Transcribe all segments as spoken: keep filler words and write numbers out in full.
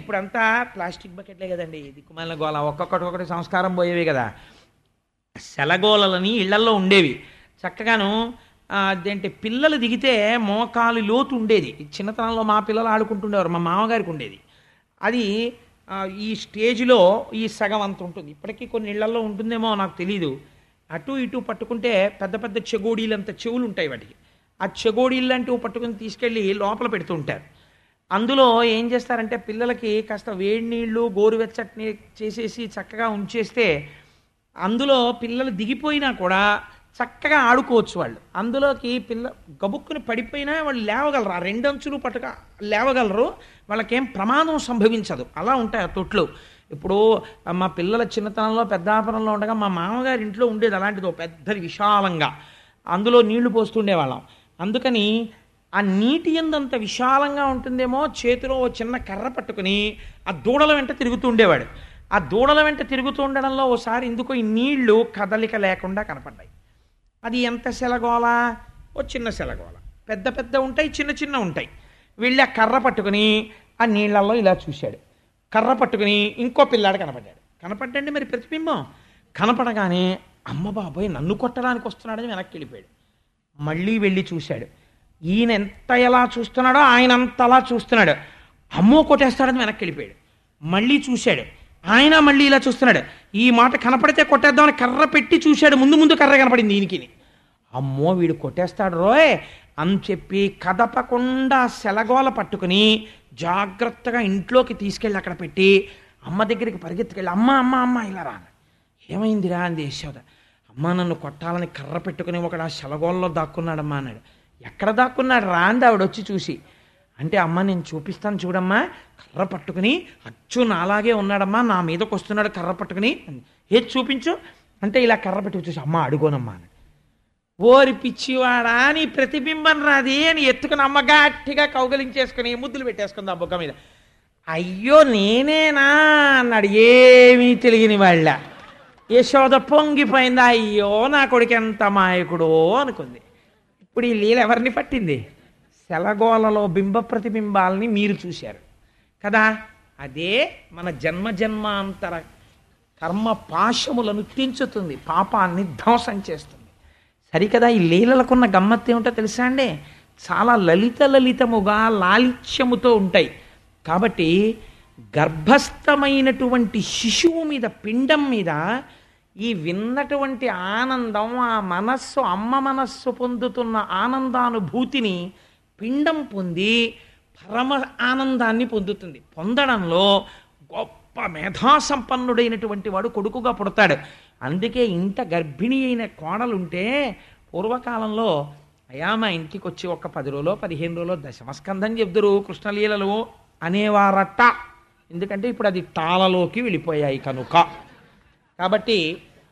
ఇప్పుడంతా ప్లాస్టిక్ బకెట్లే కదండి, దిక్కుమాలిన గోళ, ఒక్కొక్కటి ఒకటి సంస్కారం పోయేవి కదా. సెలగోళలని ఇళ్లల్లో ఉండేవి చక్కగాను. అదేంటి పిల్లలు దిగితే మోకాలు లోతు ఉండేది. చిన్నతనంలో మా పిల్లలు ఆడుకుంటుండేవారు, మా మామగారికి ఉండేది అది. ఈ స్టేజ్లో ఈ సగం అంత ఉంటుంది, ఇప్పటికీ కొన్ని ఇళ్లల్లో ఉంటుందేమో నాకు తెలీదు. అటు ఇటు పట్టుకుంటే పెద్ద పెద్ద చెగోడీలంత చెవులు ఉంటాయి వాటికి. ఆ చెగోడీలు లాంటివి పట్టుకుని తీసుకెళ్ళి లోపల పెడుతూ ఉంటారు. అందులో ఏం చేస్తారంటే పిల్లలకి కాస్త వేడి నీళ్ళు గోరువెచ్చటిని చేసేసి చక్కగా ఉంచేస్తే అందులో పిల్లలు దిగిపోయినా కూడా చక్కగా ఆడుకోవచ్చు వాళ్ళు. అందులోకి పిల్ల గబుక్కుని పడిపోయినా వాళ్ళు లేవగలరు, ఆ రెండంచులు పట్టుక లేవగలరు, వాళ్ళకేం ప్రమాదం సంభవించదు. అలా ఉంటాయి ఆ తొట్లు. ఇప్పుడు మా పిల్లల చిన్నతనంలో పెద్దాపురంలో ఉండగా మా మామగారి ఇంట్లో ఉండేది అలాంటిది, పెద్దది విశాలంగా. అందులో నీళ్లు పోస్తుండేవాళ్ళం. అందుకని ఆ నీటి ఎందంత విశాలంగా ఉంటుందేమో, చేతిలో చిన్న కర్ర పట్టుకుని ఆ దూడల వెంట తిరుగుతూ ఉండేవాడు. ఆ దూడల వెంట తిరుగుతూ ఉండడంలో ఓసారి ఎందుకో ఈ నీళ్లు కదలిక లేకుండా కనపడ్డాయి. అది ఎంత సెలగోల, ఓ చిన్న సెలగోల, పెద్ద పెద్ద ఉంటాయి, చిన్న చిన్న ఉంటాయి. వెళ్ళి ఆ కర్ర పట్టుకుని ఆ నీళ్లలో ఇలా చూశాడు. కర్ర పట్టుకుని ఇంకో పిల్లాడు కనపడ్డాడు. కనపడ్డండి మరి ప్రతిబింబం. కనపడగానే అమ్మ బాబోయ్ నన్ను కొట్టడానికి వస్తున్నాడని వెనక్కి వెళ్ళిపోయాడు. మళ్ళీ వెళ్ళి చూశాడు. ఈయన ఎంత ఎలా చూస్తున్నాడో ఆయన అంతలా చూస్తున్నాడు. అమ్మో కొట్టేస్తాడని వెనక్కి వెళ్ళిపోయాడు. మళ్ళీ చూశాడు, ఆయన మళ్ళీ ఇలా చూస్తున్నాడు. ఈ మాట కనపడితే కొట్టేద్దామని కర్ర పెట్టి చూశాడు. ముందు ముందు కర్ర కనపడింది ఈయనకి. అమ్మో వీడు కొట్టేస్తాడు రోయ్ అని చెప్పి కదపకుండా సెలగోల పట్టుకుని జాగ్రత్తగా ఇంట్లోకి తీసుకెళ్ళి అక్కడ పెట్టి అమ్మ దగ్గరికి పరిగెత్తుకెళ్ళి అమ్మ అమ్మ అమ్మ ఇలా రా. ఏమైందిరా అంది యశోద. అమ్మ నన్ను కొట్టాలని కర్ర పెట్టుకుని ఒకడు ఆ సెలగోల్లో దాక్కున్నాడమ్మా అన్నాడు. ఎక్కడ దాక్కున్నాడు రా అంది ఆవిడ వచ్చి చూసి. అంటే అమ్మ నేను చూపిస్తాను చూడమ్మా, కర్ర పట్టుకుని అచ్చు నాలాగే ఉన్నాడమ్మా, నా మీదకి వస్తున్నాడు కర్ర పట్టుకుని. ఏది చూపించు అంటే ఇలా కర్ర పెట్టుకు చూసి అమ్మ అడుగోనమ్మా అని. ఓరి పిచ్చివాడా నీ ప్రతిబింబం రాది అని ఎత్తుకుని అమ్మ గట్టిగా కౌగలించేసుకుని ముద్దులు పెట్టేసుకుంది ఆ బుగ్గ మీద. అయ్యో నేనేనా అన్నాడు ఏమీ తెలియని వాళ్ళ. యశోద పొంగిపోయింది. అయ్యో నా కొడుకు ఎంత మాయకుడో అనుకుంది. ఇప్పుడు ఈ లీల ఎవరిని పట్టింది? సెలగోలలో బింబ ప్రతిబింబాలని మీరు చూశారు కదా. అదే మన జన్మ జన్మాంతర కర్మ పాశములను తెంచుతుంది, పాపాన్ని ధ్వంసం చేస్తుంది. సరికదా ఈ లీలలకున్న గమ్మత్తు ఏమిటో తెలుసా అండి? చాలా లలిత లలితముగా లాలిత్యముతో ఉంటాయి. కాబట్టి గర్భస్థమైనటువంటి శిశువు మీద, పిండం మీద ఈ విన్నటువంటి ఆనందం, ఆ మనస్సు, అమ్మ మనస్సు పొందుతున్న ఆనందానుభూతిని పిండం పొంది పరమ ఆనందాన్ని పొందుతుంది. పొందడంలో గొప్ప మేధాసంపన్నుడైనటువంటి వాడు కొడుకుగా పుడతాడు. అందుకే ఇంట గర్భిణి అయిన కోడలుంటే పూర్వకాలంలో అయా మా ఇంటికి వచ్చి ఒక పది రోజులో పదిహేను రోజులో దశమస్కంధం చెప్దురు కృష్ణలీలలు అనేవారట. ఎందుకంటే ఇప్పుడు అది టాలలోకి వెళ్ళిపోయాయి కనుక. కాబట్టి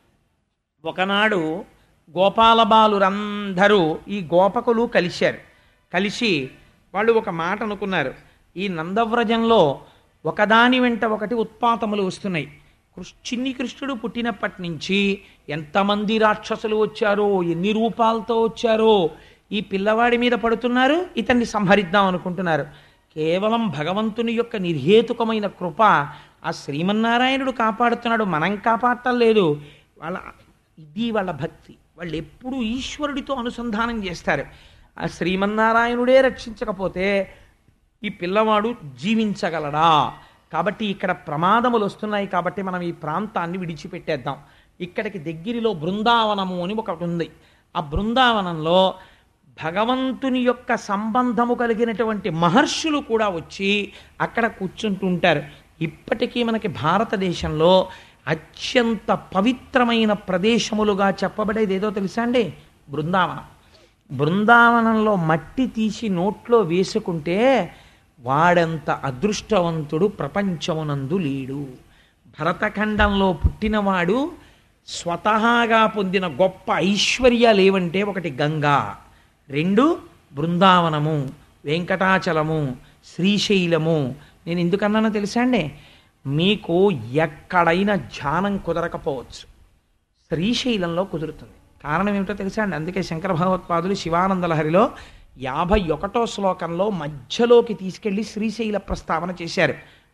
ఒకనాడు గోపాలబాలురందరూ ఈ గోపకులు కలిశారు. కలిసి వాళ్ళు ఒక మాట అనుకున్నారు. ఈ నందవ్రజంలో ఒకదాని వెంట ఒకటి ఉత్పాతములు వస్తున్నాయి. చిన్ని కృష్ణుడు పుట్టినప్పటి నుంచి ఎంతమంది రాక్షసులు వచ్చారో, ఎన్ని రూపాలతో వచ్చారో ఈ పిల్లవాడి మీద పడుతున్నారు, ఇతన్ని సంహరిద్దాం అనుకుంటున్నారు. కేవలం భగవంతుని యొక్క నిర్హేతుకమైన కృప, ఆ శ్రీమన్నారాయణుడు కాపాడుతున్నాడు, మనం కాపాడటం లేదు. వాళ్ళ ఇది వాళ్ళ భక్తి. వాళ్ళు ఎప్పుడూ ఈశ్వరుడితో అనుసంధానం చేస్తారు. ఆ శ్రీమన్నారాయణుడే రక్షించకపోతే ఈ పిల్లవాడు జీవించగలడా? కాబట్టి ఇక్కడ ప్రమాదములు వస్తున్నాయి. కాబట్టి మనం ఈ ప్రాంతాన్ని విడిచిపెట్టేద్దాం. ఇక్కడికి దగ్గరలో బృందావనము అని ఒకటి ఉంది. ఆ బృందావనంలో భగవంతుని యొక్క సంబంధము కలిగినటువంటి మహర్షులు కూడా వచ్చి అక్కడ కూర్చుంటుంటారు. ఇప్పటికీ మనకి భారతదేశంలో అత్యంత పవిత్రమైన ప్రదేశములుగా చెప్పబడేది ఏదో తెలుసా అండి? బృందావనం. బృందావనంలో మట్టి తీసి నోట్లో వేసుకుంటే వాడంత అదృష్టవంతుడు ప్రపంచమునందు లేడు. భరతఖండంలో పుట్టినవాడు స్వతహాగా పొందిన గొప్ప ఐశ్వర్యాలు ఏవంటే ఒకటి గంగా, రెండు బృందావనము, వెంకటాచలము, శ్రీశైలము. నేను ఎందుకన్నానో తెలుసా అండి? మీకు ఎక్కడైనా ధ్యానం కుదరకపోవచ్చు, శ్రీశైలంలో కుదురుతుంది. కారణం ఏమిటో తెలుసా అండి? అందుకే శంకర భగవత్పాదులు శివానందలహరిలో యాభై ఒకటో శ్లోకంలో మధ్యలోకి తీసుకెళ్లి శ్రీశైల ప్రస్తావన చేశారు.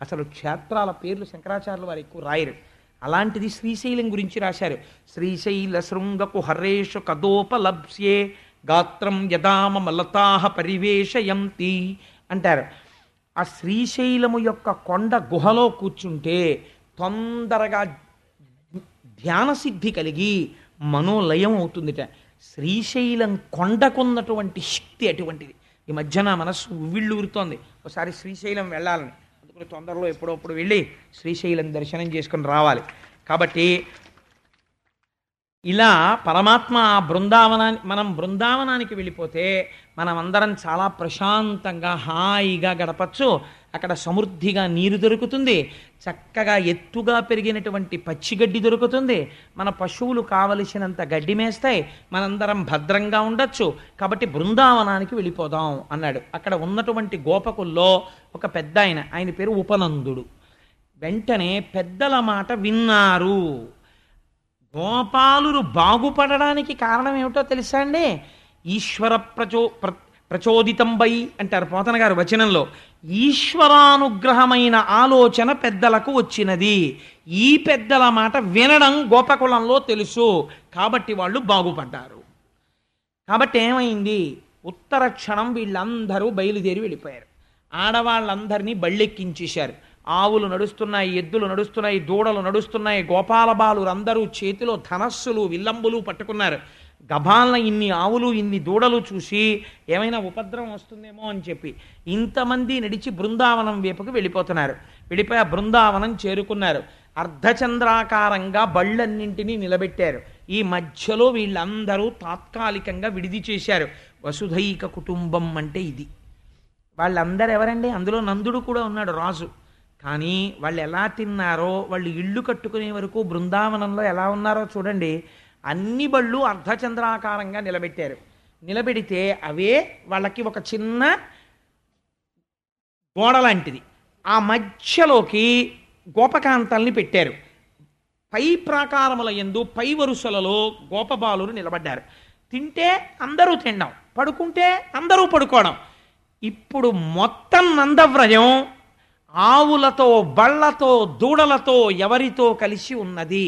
అసలు క్షేత్రాల పేర్లు శంకరాచార్యులు వారు ఎక్కువ రాయరు. అలాంటిది శ్రీశైలం గురించి రాశారు. శ్రీశైల శృంగకు హర్రేషు కదోపలప్స్యే గాత్రం యదామ మలతాహ పరివేశయంతి అంటారు. ఆ శ్రీశైలము యొక్క కొండ గుహలో కూర్చుంటే తొందరగా ధ్యానసిద్ధి కలిగి మనోలయం అవుతుందిట. శ్రీశైలం కొండకున్నటువంటి శక్తి అటువంటిది. ఈ మధ్య నా మనస్సు ఉవ్విళ్ళు ఊరుతోంది, ఒకసారి శ్రీశైలం వెళ్ళాలని. అందుకని తొందరలో ఎప్పుడప్పుడు వెళ్ళి శ్రీశైలం దర్శనం చేసుకొని రావాలి. కాబట్టి ఇలా పరమాత్మ ఆ బృందావనాన్ని, మనం బృందావనానికి వెళ్ళిపోతే మనం అందరం చాలా ప్రశాంతంగా హాయిగా గడపచ్చు. అక్కడ సమృద్ధిగా నీరు దొరుకుతుంది, చక్కగా ఎత్తుగా పెరిగినటువంటి పచ్చిగడ్డి దొరుకుతుంది, మన పశువులు కావలసినంత గడ్డి మేస్తాయి, మనందరం భద్రంగా ఉండొచ్చు. కాబట్టి బృందావనానికి వెళ్ళిపోదాం అన్నాడు. అక్కడ ఉన్నటువంటి గోపకుల్లో ఒక పెద్ద ఆయన, ఆయన పేరు ఉపనందుడు. వెంటనే పెద్దల మాట విన్నారు. గోపాలురు బాగుపడడానికి కారణం ఏమిటో తెలుసా అండి? ఈశ్వర ప్రచో ప్ర ప్రచోదితంబై అంటారు పోతన గారు వచనంలో. ఈశ్వరానుగ్రహమైన ఆలోచన పెద్దలకు వచ్చినది. ఈ పెద్దల మాట వినడం గోపకులంలో తెలుసు, కాబట్టి వాళ్ళు బాగుపడ్డారు. కాబట్టి ఏమైంది? ఉత్తర క్షణం వీళ్ళందరూ బయలుదేరి వెళ్ళిపోయారు. ఆడవాళ్ళందరినీ బళ్ళెక్కించేశారు. ఆవులు నడుస్తున్నాయి, ఎద్దులు నడుస్తున్నాయి, దూడలు నడుస్తున్నాయి. గోపాలబాలురు అందరూ చేతిలో ధనస్సులు విల్లంబులు పట్టుకున్నారు. గభాలన ఇన్ని ఆవులు ఇన్ని దూడలు చూసి ఏమైనా ఉపద్రవం వస్తుందేమో అని చెప్పి ఇంతమంది నడిచి బృందావనం వైపుకు వెళ్ళిపోతున్నారు. వెళ్ళిపోయి ఆ బృందావనం చేరుకున్నారు. అర్ధచంద్రాకారంగా బళ్ళన్నింటినీ నిలబెట్టారు. ఈ మధ్యలో వీళ్ళందరూ తాత్కాలికంగా విడిది చేశారు. వసుధైక కుటుంబం అంటే ఇది. వాళ్ళందరూ ఎవరండి? అందులో నందుడు కూడా ఉన్నాడు, రాజు. కానీ వాళ్ళు ఎలా తిన్నారో, వాళ్ళు ఇళ్ళు కట్టుకునే వరకు బృందావనంలో ఎలా ఉన్నారో చూడండి. అన్ని బళ్ళు అర్ధచంద్రాకారంగా నిలబెట్టారు. నిలబెడితే అవే వాళ్ళకి ఒక చిన్న గోడ లాంటిది. ఆ మధ్యలోకి గోపకాంతల్ని పెట్టారు. పై ప్రాకారముల యందు పై వరుసలలో గోపబాలురు నిలబడ్డారు. తింటే అందరూ తినడం, పడుకుంటే అందరూ పడుకోవడం. ఇప్పుడు మొత్తం నందవ్రజం ఆవులతో బళ్ళతో దూడలతో ఎవరితో కలిసి ఉన్నది?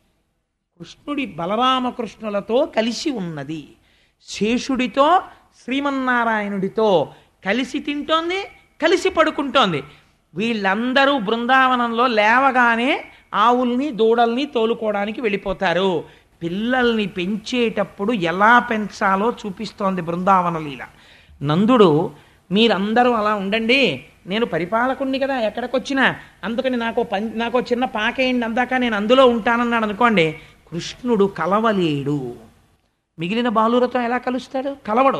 కృష్ణుడి బలరామకృష్ణులతో కలిసి ఉన్నది. శేషుడితో శ్రీమన్నారాయణుడితో కలిసి తింటోంది, కలిసి పడుకుంటోంది. వీళ్ళందరూ బృందావనంలో లేవగానే ఆవుల్ని దూడల్ని తోలుకోవడానికి వెళ్ళిపోతారు. పిల్లల్ని పెంచేటప్పుడు ఎలా పెంచాలో చూపిస్తోంది బృందావన లీల. నందుడు మీరందరూ అలా ఉండండి, నేను పరిపాలకుణ్ణి కదా ఎక్కడికొచ్చినా, అందుకని నాకు పం నాకు చిన్న పాకేయండి అందాక నేను అందులో ఉంటానన్నాడు అనుకోండి. కృష్ణుడు కలవలేడు. మిగిలిన బాలురతో ఎలా కలుస్తాడు? కలవడు.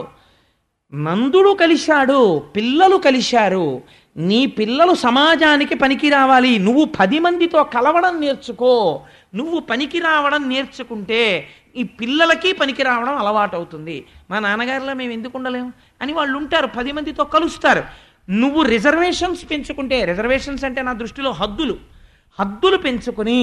నందుడు కలిశాడు, పిల్లలు కలిశారు. నీ పిల్లలు సమాజానికి పనికి రావాలి. నువ్వు పది మందితో కలవడం నేర్చుకో. నువ్వు పనికి రావడం నేర్చుకుంటే ఈ పిల్లలకి పనికి రావడం అలవాటు అవుతుంది. మా నాన్నగారిలో మేము ఎందుకు ఉండలేము అని వాళ్ళు ఉంటారు, పది మందితో కలుస్తారు. నువ్వు రిజర్వేషన్స్ పెంచుకుంటే, రిజర్వేషన్స్ అంటే నా దృష్టిలో హద్దులు, హద్దులు పెంచుకుని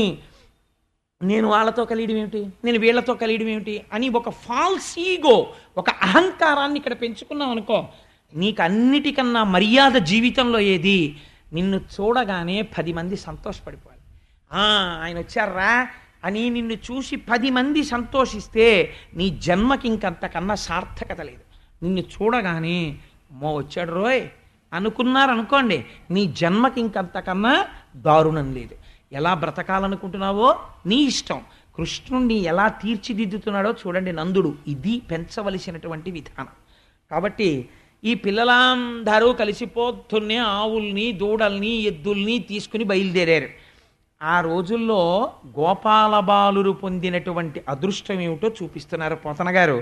నేను వాళ్ళతో కలియడం ఏమిటి, నేను వీళ్లతో కలియడం ఏమిటి అని ఒక ఫాల్స్ ఈగో, ఒక అహంకారాన్ని ఇక్కడ పెంచుకున్నావు అనుకో, నీకు అన్నిటికన్నా మర్యాద జీవితంలో ఏది? నిన్ను చూడగానే పది మంది సంతోషపడిపోవాలి. ఆయన వచ్చారా అని నిన్ను చూసి పది మంది సంతోషిస్తే నీ జన్మకి ఇంకంతకన్నా సార్థకత లేదు. నిన్ను చూడగానే మో వచ్చాడు రోయ్ అనుకున్నారనుకోండి, నీ జన్మకి ఇంకంతకన్నా దారుణం లేదు. ఎలా బ్రతకాలనుకుంటున్నావో నీ ఇష్టం. కృష్ణుణ్ణి ఎలా తీర్చిదిద్దుతున్నాడో చూడండి నందుడు. ఇది పెంచవలసినటువంటి విధానం. కాబట్టి ఈ పిల్లలందరూ కలిసిపోతున్నే ఆవుల్ని దూడల్ని ఎద్దుల్ని తీసుకుని బయలుదేరారు. ఆ రోజుల్లో గోపాలబాలురు పొందినటువంటి అదృష్టం ఏమిటో చూపిస్తున్నారు పోతన గారు.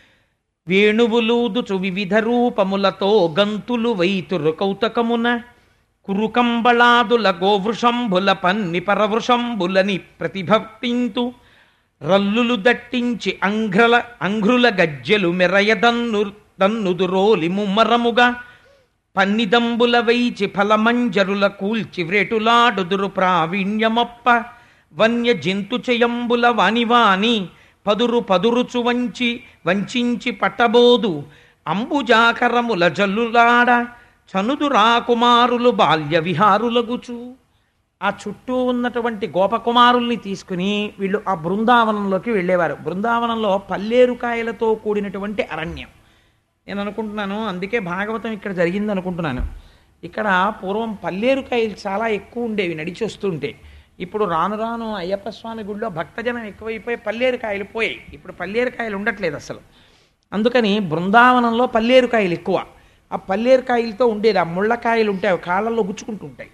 వేణువులూదుచు వివిధ రూపములతో గంతులు వైతురు కౌతకమున కురుకంబళాదుల గోవృషంబుల పన్ని పరవృషంబులని ప్రతిభక్తింతు రల్లులు దట్టించి అంఘ్రల అంఘ్రుల గజ్జెలు మెరయదన్ను దన్నుదురోలి ముమ్మరముగా పన్నిదంబుల వైచి ఫలమంజరుల కూల్చి వ్రేటులాడుదురు ప్రావీణ్యమప్ప వన్య జంతు చయంబుల వానివాని పదురు పదురుచు వంచి వంచించి పట్టబోదు అంబుజాకరముల జల్లులాడ చనుదు రాకుమారులు బాల్య విహారులగుచు. ఆ చుట్టూ ఉన్నటువంటి గోపకుమారుల్ని తీసుకుని వీళ్ళు ఆ బృందావనంలోకి వెళ్ళేవారు. బృందావనంలో పల్లేరుకాయలతో కూడినటువంటి అరణ్యం. నేను అనుకుంటున్నాను అందుకే భాగవతం ఇక్కడ జరిగింది అనుకుంటున్నాను. ఇక్కడ పూర్వం పల్లేరుకాయలు చాలా ఎక్కువ ఉండేవి నడిచి వస్తుంటే. ఇప్పుడు రాను రాను అయ్యప్ప స్వామి గుడిలో భక్తజనం ఎక్కువైపోయి పల్లేరుకాయలు పోయాయి. ఇప్పుడు పల్లేరుకాయలు ఉండట్లేదు అసలు. అందుకని బృందావనంలో పల్లేరుకాయలు ఎక్కువ. ఆ పల్లేరుకాయలతో ఉండేది. ఆ ముళ్ళకాయలు ఉంటాయి, కాళ్ళల్లో గుచ్చుకుంటుంటాయి.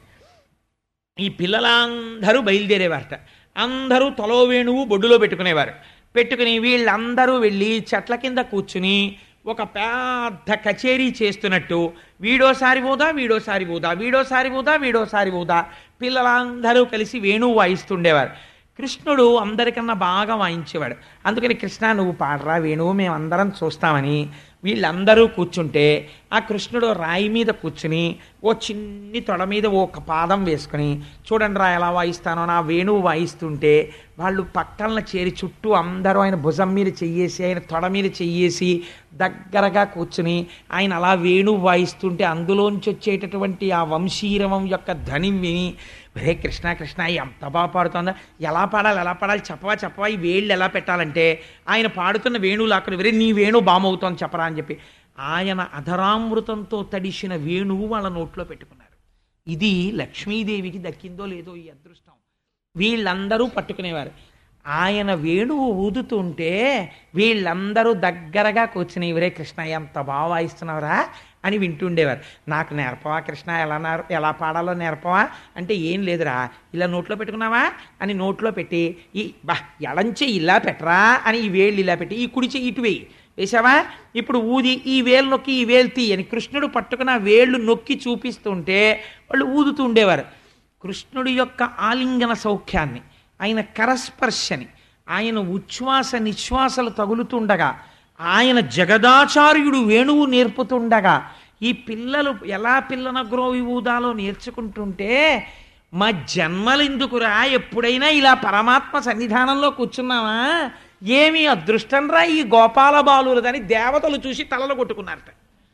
ఈ పిల్లలందరూ బయలుదేరేవారట. అందరూ తలో వేణువు బొడ్డులో పెట్టుకునేవారు. పెట్టుకుని వీళ్ళందరూ వెళ్ళి చెట్ల కింద కూర్చుని ఒక పెద్ద కచేరీ చేస్తున్నట్టు వీడోసారి ఊదా వీడోసారి ఊదా వీడోసారి ఊదా వీడోసారి ఊదా పిల్లలందరూ కలిసి వేణువు వాయిస్తుండేవారు. కృష్ణుడు అందరికన్నా బాగా వాయించేవాడు. అందుకని కృష్ణ నువ్వు పాడరా వేణువు మేమందరం చూస్తామని వీళ్ళందరూ కూర్చుంటే ఆ కృష్ణుడు రాయి మీద కూర్చుని ఓ చిన్ని తొడ మీద ఒక పాదం వేసుకుని చూడండి రా ఎలా వాయిస్తానో నా వేణువు వాయిస్తుంటే వాళ్ళు పక్కన చేరి చుట్టూ అందరూ ఆయన భుజం మీద చెయ్యేసి ఆయన తొడ మీద చెయ్యేసి దగ్గరగా కూర్చుని ఆయన అలా వేణువు వాయిస్తుంటే అందులోంచి వచ్చేటటువంటి ఆ వంశీరవం యొక్క ధ్వని విని హే కృష్ణ కృష్ణ ఎంత బాగా పాడుతుందా, ఎలా పాడాలి ఎలా పాడాలి చెప్పవా చెప్పవా ఈ వేళ్ళు ఎలా పెట్టాలంటే ఆయన పాడుతున్న వేణువు లాక్కుని వేరే నీ వేణువు బామవుతోంది చెప్పరా అని చెప్పి ఆయన అధరామృతంతో తడిసిన వేణువు వాళ్ళ నోట్లో పెట్టుకున్నారు. ఇది లక్ష్మీదేవికి దక్కిందో లేదో ఈ అదృష్టం. వీళ్ళందరూ పట్టుకునేవారు. ఆయన వేణువు ఊదుతుంటే వీళ్ళందరూ దగ్గరగా కూర్చుని ఇవరే కృష్ణ ఎంత బాగా వాయిస్తున్నావురా అని వింటుండేవారు. నాకు నేర్పవా కృష్ణ ఎలా నేర్ ఎలా పాడాలో నేర్పవా అంటే ఏం లేదురా ఇలా నోట్లో పెట్టుకున్నావా అని నోట్లో పెట్టి ఈ బా ఎడంచే ఇలా పెట్టరా అని ఈ వేళ్ళు ఇలా పెట్టి ఈ కుడిచే ఇటు వేయి వేసావా ఇప్పుడు ఊది ఈ వేలు నొక్కి ఈ వేలు తీ అని కృష్ణుడు పట్టుకున్న వేళ్ళు నొక్కి చూపిస్తుంటే వాళ్ళు ఊదుతూ ఉండేవారు. కృష్ణుడి యొక్క ఆలింగన సౌఖ్యాన్ని, ఆయన కరస్పర్శని, ఆయన ఉచ్ఛ్వాస నిశ్వాసలు తగులుతుండగా, ఆయన జగదాచార్యుడు వేణువు నేర్పుతుండగా ఈ పిల్లలు ఎలా పిల్లన గ్రోవి ఊదాలో నేర్చుకుంటుంటే మా జన్మలెందుకురా ఎప్పుడైనా ఇలా పరమాత్మ సన్నిధానంలో కూర్చున్నావా ఏమి అదృష్టం రా ఈ గోపాల బాలులదని దేవతలు చూసి తలలు కొట్టుకున్నారట.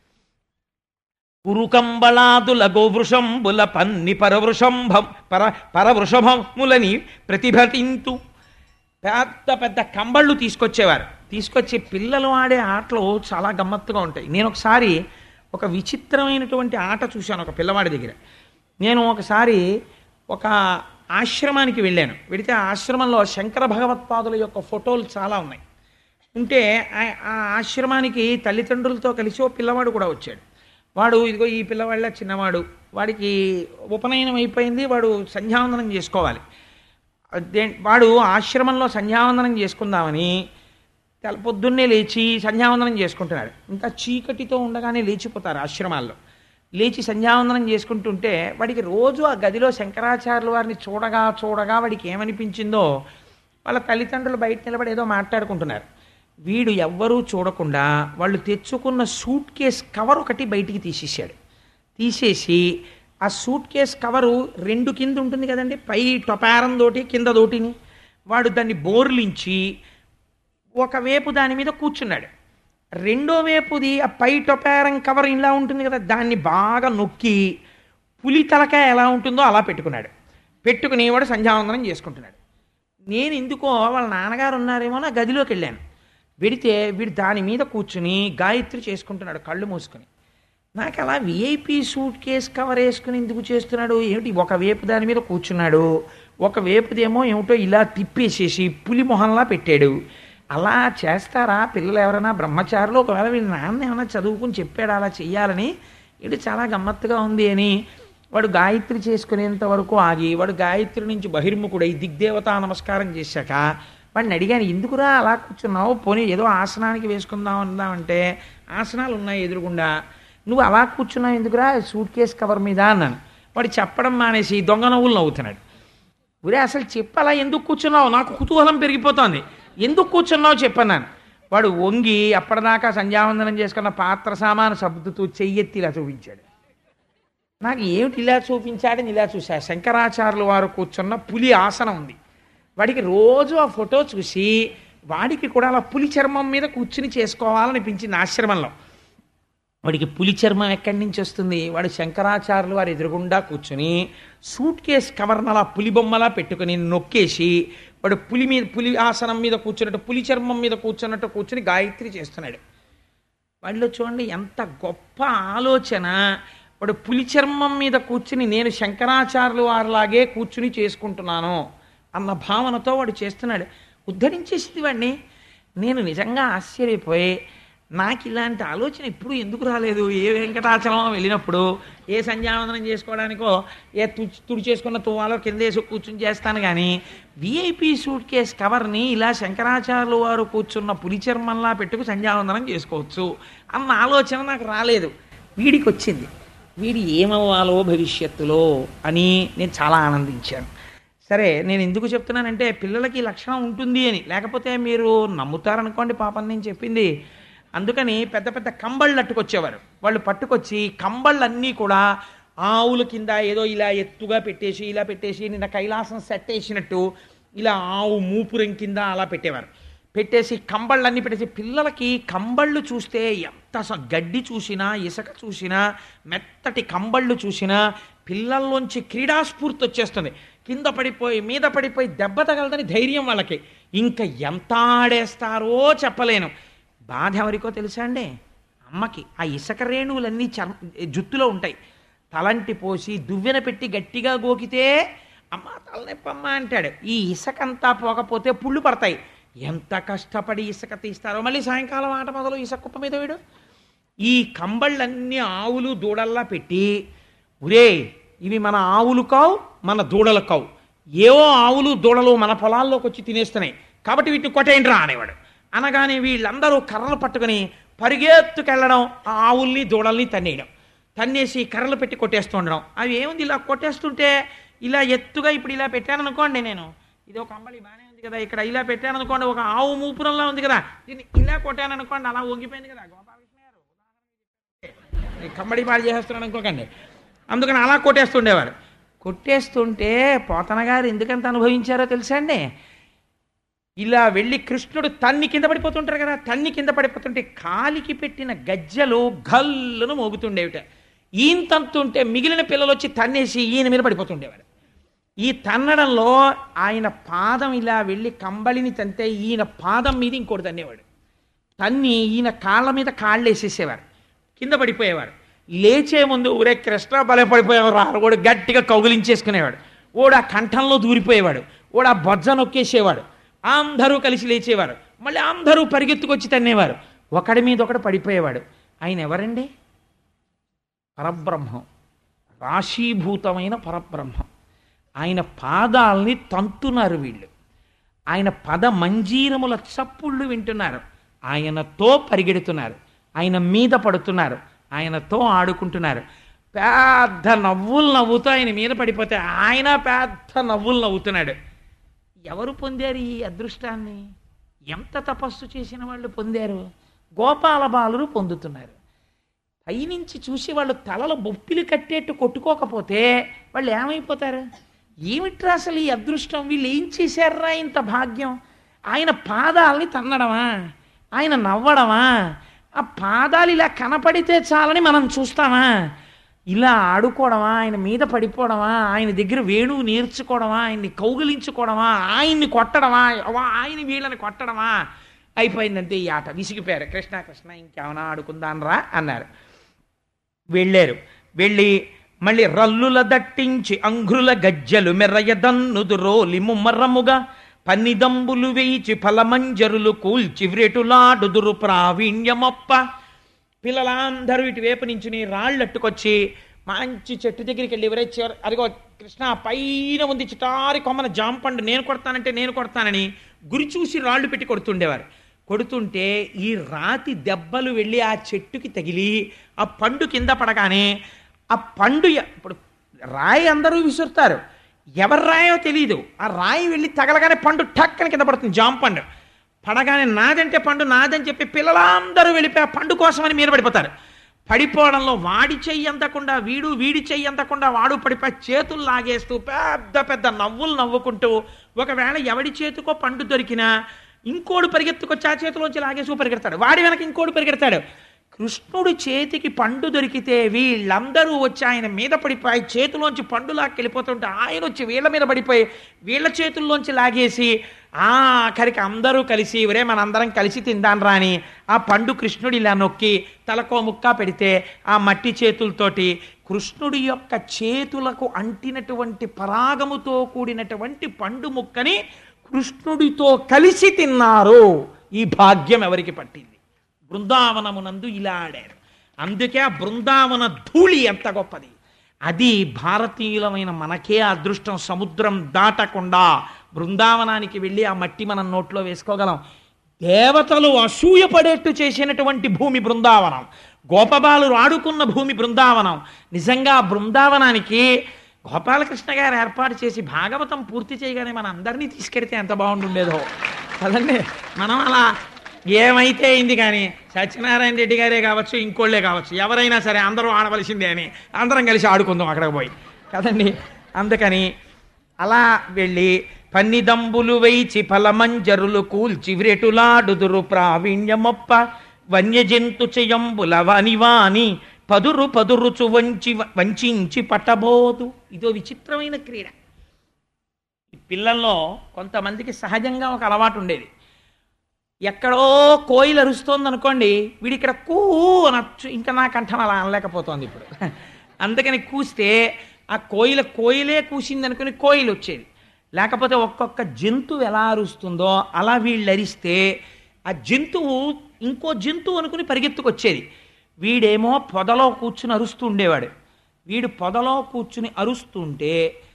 ఉరుకంబళాదుల గోవృషంబుల పన్ని పరవృషంభం పర పరవృషభములని ప్రతిభటింతు పెద్ద పెద్ద కంబళ్ళు తీసుకొచ్చేవారు. తీసుకొచ్చి పిల్లలు ఆడే ఆటలు చాలా గమ్మత్తుగా ఉంటాయి. నేను ఒకసారి ఒక విచిత్రమైనటువంటి ఆట చూశాను ఒక పిల్లవాడి దగ్గర. నేను ఒకసారి ఒక ఆశ్రమానికి వెళ్ళాను. వెళితే ఆ ఆశ్రమంలో శంకర భగవత్పాదుల యొక్క ఫోటోలు చాలా ఉన్నాయి. ఉంటే ఆ ఆశ్రమానికి తల్లిదండ్రులతో కలిసి ఓ పిల్లవాడు కూడా వచ్చాడు. వాడు ఇదిగో ఈ పిల్లవాళ్ళ చిన్నవాడు, వాడికి ఉపనయనం అయిపోయింది, వాడు సంధ్యావందనం చేసుకోవాలి. అదే వాడు ఆశ్రమంలో సంధ్యావందనం చేసుకుందామని తెల పొద్దున్నే లేచి సంధ్యావందనం చేసుకుంటున్నాడు. ఇంకా చీకటితో ఉండగానే లేచిపోతారు ఆశ్రమాల్లో. లేచి సంధ్యావందనం చేసుకుంటుంటే వాడికి రోజు ఆ గదిలో శంకరాచార్యుల వారిని చూడగా చూడగా వాడికి ఏమనిపించిందో వాళ్ళ తల్లిదండ్రులు బయట నిలబడి ఏదో మాట్లాడుకుంటున్నారు. వీడు ఎవ్వరూ చూడకుండా వాళ్ళు తెచ్చుకున్న సూట్ కేస్ కవర్ ఒకటి బయటికి తీసేసాడు. తీసేసి ఆ సూట్ కేస్ కవరు రెండు కింద ఉంటుంది కదండి, పై టొపారం తోటి కింద తోటిని వాడు దాన్ని బోర్లించి ఒకవైపు దాని మీద కూర్చున్నాడు. రెండో వైపుది ఆ పై టొపారం కవర్ ఇలా ఉంటుంది కదా దాన్ని బాగా నొక్కి పులి తలకాయ ఎలా ఉంటుందో అలా పెట్టుకున్నాడు. పెట్టుకుని వాడు సంధ్యావందనం చేసుకుంటున్నాడు. నేను ఎందుకో వాళ్ళ నాన్నగారు ఉన్నారేమో నా గదిలోకి వెళ్ళాను. వెడితే వీడు దాని మీద కూర్చుని గాయత్రి చేసుకుంటున్నాడు కళ్ళు మూసుకొని. నాకు అలా విఐపి సూట్ కేస్ కవర్ వేసుకుని ఎందుకు చేస్తున్నాడు ఏమిటి, ఒకవైపు దాని మీద కూర్చున్నాడు, ఒకవైపుదేమో ఏమిటో ఇలా తిప్పేసేసి పులి మొహంలా పెట్టాడు. అలా చేస్తారా పిల్లలు ఎవరైనా బ్రహ్మచారులు? ఒకవేళ వీళ్ళ నాన్న ఏమైనా చదువుకుని చెప్పాడు అలా చెయ్యాలని, ఇది చాలా గమ్మత్తుగా ఉంది అని వాడు గాయత్రి చేసుకునేంత వరకు ఆగి వాడు గాయత్రి నుంచి బహిర్ముఖుడై దిగ్దేవతా నమస్కారం చేశాక వాడిని అడిగాను, ఎందుకురా అలా కూర్చున్నావు, పోనీ ఏదో ఆసనానికి వేసుకుందాం అందామంటే ఆసనాలు ఉన్నాయి ఎదురుగుండా, నువ్వు అలా కూర్చున్నావు ఎందుకురా సూట్ కేస్ కవర్ మీద అన్నాను. వాడు చెప్పడం మానేసి దొంగ నవ్వులు నవ్వుతున్నాడు. ఒరే అసలు చెప్పు అలా ఎందుకు కూర్చున్నావు, నాకు కుతూహలం పెరిగిపోతుంది, ఎందుకు కూర్చున్నావు చెప్పన్నాను. వాడు వంగి అప్పటిదాకా సంధ్యావందనం చేసుకున్న పాత్ర సామాను సర్దుతూ చెయ్యెత్తి ఇలా చూపించాడు. నాకు ఏమిటి ఇలా చూపించాడని ఇలా చూసా. శంకరాచార్యుల వారు కూర్చున్న పులి ఆసనం ఉంది. వాడికి రోజు ఆ ఫోటో చూసి వాడికి కూడా అలా పులి చర్మం మీద కూర్చుని చేసుకోవాలనిపించింది ఆశ్రమంలో. వాడికి పులి చర్మం ఎక్కడి నుంచి వస్తుంది? వాడు శంకరాచార్యులు వారు ఎదురుగుండా కూర్చుని సూట్ కేస్ కవర్ని అలా పులి బొమ్మలా పెట్టుకుని నొక్కేసి వాడు పులి మీద పులి ఆసనం మీద కూర్చున్నట్టు పులి చర్మం మీద కూర్చున్నట్టు కూర్చుని గాయత్రి చేస్తున్నాడు. వాడిలో చూడండి ఎంత గొప్ప ఆలోచన. వాడు పులి చర్మం మీద కూర్చుని నేను శంకరాచార్యులు వారిలాగే కూర్చుని చేసుకుంటున్నాను అన్న భావనతో వాడు చేస్తున్నాడు. ఉద్ధరించేసింది వాడిని. నేను నిజంగా ఆశ్చర్యపోయి నాకు ఇలాంటి ఆలోచన ఇప్పుడు ఎందుకు రాలేదు? ఏ వెంకటాచలం వెళ్ళినప్పుడు ఏ సంధ్యావందనం చేసుకోవడానికో ఏ తుడి తుడి చేసుకున్న తువ్వాలో కిందేసి కూర్చుని చేస్తాను, కానీ విఐపి సూట్ కేస్ కవర్ని ఇలా శంకరాచార్యులు వారు కూర్చున్న పులి చర్మంలా పెట్టుకు సంధ్యావందనం చేసుకోవచ్చు అన్న ఆలోచన నాకు రాలేదు. వీడికి వచ్చింది. వీడి ఏమవ్వాలో భవిష్యత్తులో అని నేను చాలా ఆనందించాను. సరే, నేను ఎందుకు చెప్తున్నానంటే పిల్లలకి లక్షణం ఉంటుంది అని, లేకపోతే మీరు నమ్ముతారనుకోండి పాపం నేను చెప్పింది. అందుకని పెద్ద పెద్ద కంబళ్ళు అట్టుకొచ్చేవారు. వాళ్ళు పట్టుకొచ్చి కంబళ్ళన్నీ కూడా ఆవుల కింద ఏదో ఇలా ఎత్తుగా పెట్టేసి ఇలా పెట్టేసి నిన్న కైలాసం సెట్ వేసినట్టు ఇలా ఆవు మూపురం కింద అలా పెట్టేవారు. పెట్టేసి కంబళ్ళన్నీ పెట్టేసి పిల్లలకి కంబళ్ళు చూస్తే ఎంత గడ్డి చూసినా ఇసుక చూసినా మెత్తటి కంబళ్ళు చూసినా పిల్లల్లోంచి క్రీడాస్ఫూర్తి వచ్చేస్తుంది. కింద పడిపోయి మీద పడిపోయి దెబ్బ తగలదని ధైర్యం వాళ్ళకి. ఇంకా ఎంత ఆడేస్తారో చెప్పలేను. బాధ ఎవరికో తెలుసా అండి? అమ్మకి. ఆ ఇసుక రేణువులన్నీ చర్మ జుత్తులో ఉంటాయి. తలంటి పోసి దువ్వెన పెట్టి గట్టిగా గోకితే అమ్మ తలనొప్పమ్మ అంటాడు. ఈ ఇసుకంతా పోకపోతే పుళ్ళు పడతాయి. ఎంత కష్టపడి ఇసుక తీస్తారో. మళ్ళీ సాయంకాలం ఆట మొదలు ఇసుక కుప్ప మీద వీడు. ఈ కంబళ్ళన్నీ ఆవులు దూడల్లా పెట్టి, ఉరే ఇవి మన ఆవులు కావు, మన దూడలు కావు, ఏవో ఆవులు దూడలు మన పొలాల్లోకి వచ్చి తినేస్తున్నాయి కాబట్టి వీటిని కొట్టేయండిరా అనేవాడు. అనగానే వీళ్ళందరూ కర్రలు పట్టుకుని పరిగెత్తుకెళ్ళడం, ఆ ఆవుల్ని దూడల్ని తన్నేయడం, తన్నేసి కర్రలు పెట్టి కొట్టేస్తూ ఉండడం. అవి ఏముంది ఇలా కొట్టేస్తుంటే ఇలా ఎత్తుగా ఇప్పుడు ఇలా పెట్టాను అనుకోండి, నేను ఇది ఒక అంబలి బాగానే ఉంది కదా, ఇక్కడ ఇలా పెట్టాను అనుకోండి, ఒక ఆవు మూపురంలా ఉంది కదా, దీన్ని ఇలా కొట్టాను అనుకోండి అలా వంగిపోయింది కదా. గోపాలకృష్ణ గారు కంబడి పాడు చేసేస్తున్నాడు అనుకోకండి. అందుకని అలా కొట్టేస్తుండేవారు. కొట్టేస్తుంటే పోతన గారు ఎందుకంత అనుభవించారో తెలుసా అండి? ఇలా వెళ్ళి కృష్ణుడు తన్ని కింద పడిపోతుంటారు కదా, తన్ని కింద పడిపోతుంటే కాలికి పెట్టిన గజ్జలు గల్లును మోగుతుండేవిట. ఈయన తంతుంటే మిగిలిన పిల్లలు వచ్చి తన్నేసి ఈయన మీద పడిపోతుండేవారు. ఈ తన్నడంలో ఆయన పాదం ఇలా వెళ్ళి కంబళిని తంతే ఈయన పాదం మీద ఇంకోటి తన్నేవాడు. తన్ని ఈయన కాళ్ళ మీద కాళ్ళు వేసేసేవారు, కింద పడిపోయేవారు. లేచే ముందు ఊరే కృష్ణ బలే పడిపోయేవారు, ఓడు గట్టిగా కౌగిలించేసుకునేవాడు, ఓడు ఆ కంఠంలో దూరిపోయేవాడు, ఓడు ఆ బొజ్జ నొక్కేసేవాడు. అందరూ కలిసి లేచేవారు, మళ్ళీ అందరూ పరిగెత్తుకొచ్చి తన్నేవారు. ఒకడి మీద ఒకడు పడిపోయేవాడు. ఆయన ఎవరండి? పరబ్రహ్మం, రాశీభూతమైన పరబ్రహ్మం. ఆయన పాదాలని తంతున్నారు వీళ్ళు. ఆయన పద మంజీరముల చప్పుళ్ళు వింటున్నారు, ఆయనతో పరిగెడుతున్నారు, ఆయన మీద పడుతున్నారు, ఆయనతో ఆడుకుంటున్నారు. పెద్ద నవ్వులు నవ్వుతూ ఆయన మీద పడిపోతే ఆయన పెద్ద నవ్వులు నవ్వుతున్నాడు. ఎవరు పొందారు ఈ అదృష్టాన్ని? ఎంత తపస్సు చేసిన వాళ్ళు పొందారు? గోపాల బాలురు పొందుతున్నారు. పైనుంచి చూసి వాళ్ళు తలలు బొప్పిలు కట్టేట్టు కొట్టుకోకపోతే వాళ్ళు ఏమైపోతారు? ఏమిట్రా అసలు ఈ అదృష్టం, వీళ్ళు ఏం చేశారా ఇంత భాగ్యం? ఆయన పాదాలని తన్నడమా, ఆయన నవ్వడమా, ఆ పాదాలు ఇలా కనపడితే చాలని మనం చూస్తామా? ఇలా ఆడుకోవడమా, ఆయన మీద పడిపోవడమా, ఆయన దగ్గర వేణువు నేర్చుకోవడమా, ఆయన్ని కౌగిలించుకోవడమా, ఆయన్ని కొట్టడమా, ఆయన వీళ్ళని కొట్టడమా? అయిపోయిందంటే ఈ ఆట. విసిగిపోయారు. కృష్ణ కృష్ణ ఇంకేమైనా ఆడుకుందానరా అన్నారు. వెళ్ళారు. వెళ్ళి మళ్ళీ రల్లుల దట్టించి అంఘ్రుల గజ్జలు మెర్రయదన్నుదు రోలి ముమ్మర్రముగా పన్నిదంబులు వేయిచి ఫలమంజరులు కూల్చి వ్రేటులాడుదురు ప్రావీణ్యమొప్ప. పిల్లలందరూ ఇటువైపు నుంచి రాళ్ళట్టుకొచ్చి మంచి చెట్టు దగ్గరికి వెళ్ళి ఎవరైతే అదిగో కృష్ణ పైన ఉంది చిటారి కొమ్మన జాంపండు, నేను కొడతానంటే నేను కొడతానని గురి చూసి రాళ్ళు పెట్టి కొడుతుండేవారు. కొడుతుంటే ఈ రాతి దెబ్బలు వెళ్ళి ఆ చెట్టుకి తగిలి ఆ పండు కింద పడగానే ఆ పండు, ఇప్పుడు రాయి అందరూ విసురుతారు, ఎవరి రాయో తెలియదు, ఆ రాయి వెళ్ళి తగలగానే పండు టక్కని కింద పడుతుంది. జాంపండు పడగానే నాదంటే పండు నాదని చెప్పి పిల్లలందరూ వెళ్ళిపోయి ఆ పండు కోసమని మీద పడిపోతారు. పడిపోవడంలో వాడి చెయ్యి అందకుండా వీడు, వీడి చెయ్యి అందకుండా వాడు పడిపోయి చేతులు లాగేస్తూ పెద్ద పెద్ద నవ్వులు నవ్వుకుంటూ, ఒకవేళ ఎవడి చేతికో పండు దొరికినా ఇంకోడు పరిగెత్తుకొచ్చి ఆ చేతిలోంచి లాగేసి పరిగెడతాడు, వాడి వెనక ఇంకోడు పరిగెడతాడు. కృష్ణుడి చేతికి పండు దొరికితే వీళ్ళందరూ వచ్చి ఆయన మీద పడిపోయి చేతిలోంచి పండు లాక్కెళ్ళిపోతుంటే ఆయన వచ్చి వీళ్ళ మీద పడిపోయి వీళ్ళ చేతుల్లోంచి లాగేసి ఆఖరికి అందరూ కలిసి ఒరే మనందరం కలిసి తిందాం రాని ఆ పండు కృష్ణుడు ఇలా నొక్కి తలకో ముక్క పెడితే ఆ మట్టి చేతులతోటి కృష్ణుడి యొక్క చేతులకు అంటినటువంటి పరాగముతో కూడినటువంటి పండు ముక్కని కృష్ణుడితో కలిసి తిన్నారు. ఈ భాగ్యం ఎవరికి పట్టింది? బృందావనమునందు ఇలా ఆడారు. అందుకే ఆ బృందావన ధూళి ఎంత గొప్పది. అది భారతీయులమైన మనకే అదృష్టం. సముద్రం దాటకుండా బృందావనానికి వెళ్ళి ఆ మట్టి మనం నోట్లో వేసుకోగలం. దేవతలు అసూయపడేట్టు చేసినటువంటి భూమి బృందావనం. గోపబాలురు ఆడుకున్న భూమి బృందావనం. నిజంగా బృందావనానికి గోపాలకృష్ణ గారు ఏర్పాటు చేసి భాగవతం పూర్తి చేయగానే మన అందరినీ తీసుకెడితే ఎంత బాగుంటుండేదో కదండి. మనం అలా ఏమైతే అయింది కానీ సత్యనారాయణ రెడ్డి గారే కావచ్చు, ఇంకోళ్ళే కావచ్చు, ఎవరైనా సరే అందరూ ఆడవలసిందే అని అందరం కలిసి ఆడుకుందాం అక్కడికి పోయి కదండి. అందుకని అలా వెళ్ళి పన్నిదంబులు వైచి ఫలమంజరులు కూల్చి వ్రెటులాడుదురు ప్రావీణ్యమొప్ప వన్యజంతు చెయంబుల వనివాని పదురు పదురుచు వంచి వంచించి పట్టబోదు. ఇదో విచిత్రమైన క్రీడ. ఈ పిల్లల్లో కొంతమందికి సహజంగా ఒక అలవాటు ఉండేది. ఎక్కడో కోయిలు అరుస్తోంది అనుకోండి, వీడిక్కడ కూ అనొచ్చు, ఇంకా నా కంఠం అలా అనలేకపోతోంది ఇప్పుడు. అందుకని కూస్తే ఆ కోయిల కోయిలే కూసింది అనుకుని కోయిలు వచ్చేది. లేకపోతే ఒక్కొక్క జంతువు ఎలా అరుస్తుందో అలా వీళ్ళు అరిస్తే ఆ జంతువు ఇంకో జంతువు అనుకుని పరిగెత్తుకొచ్చేది. వీడేమో పొదలో కూర్చుని అరుస్తూ ఉండేవాడు. వీడు పొదలో కూర్చుని అరుస్తుంటే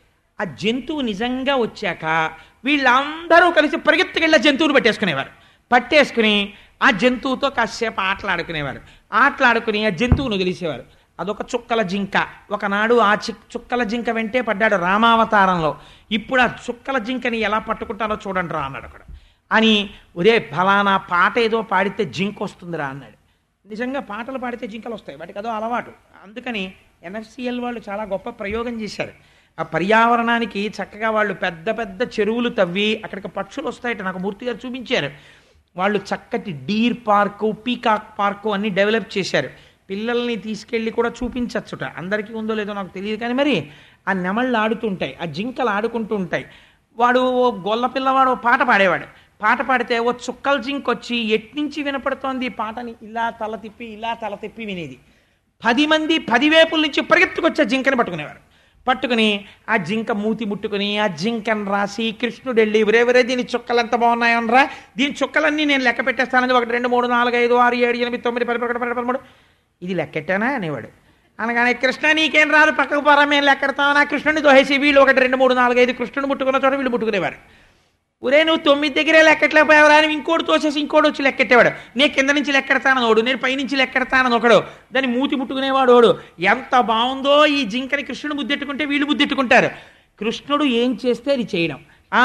ఆ జంతువు నిజంగా వచ్చాక వీళ్ళందరూ కలిసి పరిగెత్తుకెళ్ళి ఆ జంతువుని పట్టేసుకునేవారు. పట్టేసుకుని ఆ జంతువుతో కాసేపు ఆటలాడుకునేవారు. ఆటలాడుకుని ఆ జంతువును గెలిచేవారు. అదొక చుక్కల జింక. ఒకనాడు ఆ చి చుక్కల జింక వెంటే పడ్డాడు రామావతారంలో. ఇప్పుడు ఆ చుక్కల జింకని ఎలా పట్టుకుంటారో చూడండి రా అన్నాడు అక్కడ. అని ఒరే ఫలానా పాట ఏదో పాడితే జింక వస్తుందిరా అన్నాడు. నిజంగా పాటలు పాడితే జింకలు వస్తాయి, వాటికి అదో అలవాటు. అందుకని ఎన్ఎఫ్సిఎల్ వాళ్ళు చాలా గొప్ప ప్రయోగం చేశారు. ఆ పర్యావరణానికి చక్కగా వాళ్ళు పెద్ద పెద్ద చెరువులు తవ్వి అక్కడికి పక్షులు వస్తాయట. నాకు మూర్తి గారు చూపించారు. వాళ్ళు చక్కటి డీర్ పార్కు, పీకాక్ పార్కు అన్ని డెవలప్ చేశారు. పిల్లల్ని తీసుకెళ్ళి కూడా చూపించచ్చుట. అందరికీ ఉందో లేదో నాకు తెలియదు కానీ మరి ఆ నెమళ్ళు ఆడుతుంటాయి, ఆ జింకలు ఆడుకుంటూ ఉంటాయి. వాడు ఓ గొల్ల పిల్లవాడు పాట పాడేవాడు. పాట పాడితే ఓ చుక్కల జింక వచ్చి ఎట్నుంచి వినపడుతోంది ఈ పాటని ఇలా తల తిప్పి ఇలా తల తిప్పి వినేది. పది మంది పదివేపుల నుంచి పరిగెత్తుకొచ్చి ఆ జింకని పట్టుకునేవారు. పట్టుకుని ఆ జింక మూతి ముట్టుకుని ఆ జింకను రాసి కృష్ణుడు వెళ్ళి ఎవరెవరే దీని చుక్కలు ఎంత బాగున్నాయనరా, దీని చుక్కలన్నీ నేను లెక్క పెట్టేస్తానని ఒకటి రెండు మూడు నాలుగు ఐదు ఆరు ఏడు ఎనిమిది తొమ్మిది పది పదకొండు పన్నెండు పదమూడు ఇది లెక్కెట్టానా అనేవాడు. అనగానే కృష్ణ నీకేం రాదు పక్కకు పోరా మేము లెక్కెడతామని ఆ కృష్ణుడిని దోహేసి వీళ్ళు ఒకటి రెండు మూడు నాలుగు ఐదు కృష్ణుడు ముట్టుకున్న చోట వీళ్ళు ముట్టుకునేవారు. ఒరే నువ్వు తొమ్మిది దగ్గరే లెక్కట్లేకపోయావరా అని ఇంకోటి తోసేసి ఇంకోటి వచ్చి లెక్కెట్టేవాడు. నేను కింద నుంచి లెక్కెడతానని ఒకడు, నేను పైనుంచి లెక్కెడతానని ఒకడు, దాన్ని మూతి ముట్టుకునేవాడు వాడు. ఎంత బాగుందో ఈ జింకని కృష్ణుడు ముద్దెట్టుకుంటే వీళ్ళు ముద్దెట్టుకుంటారు. కృష్ణుడు ఏం చేస్తే అది చేయడం.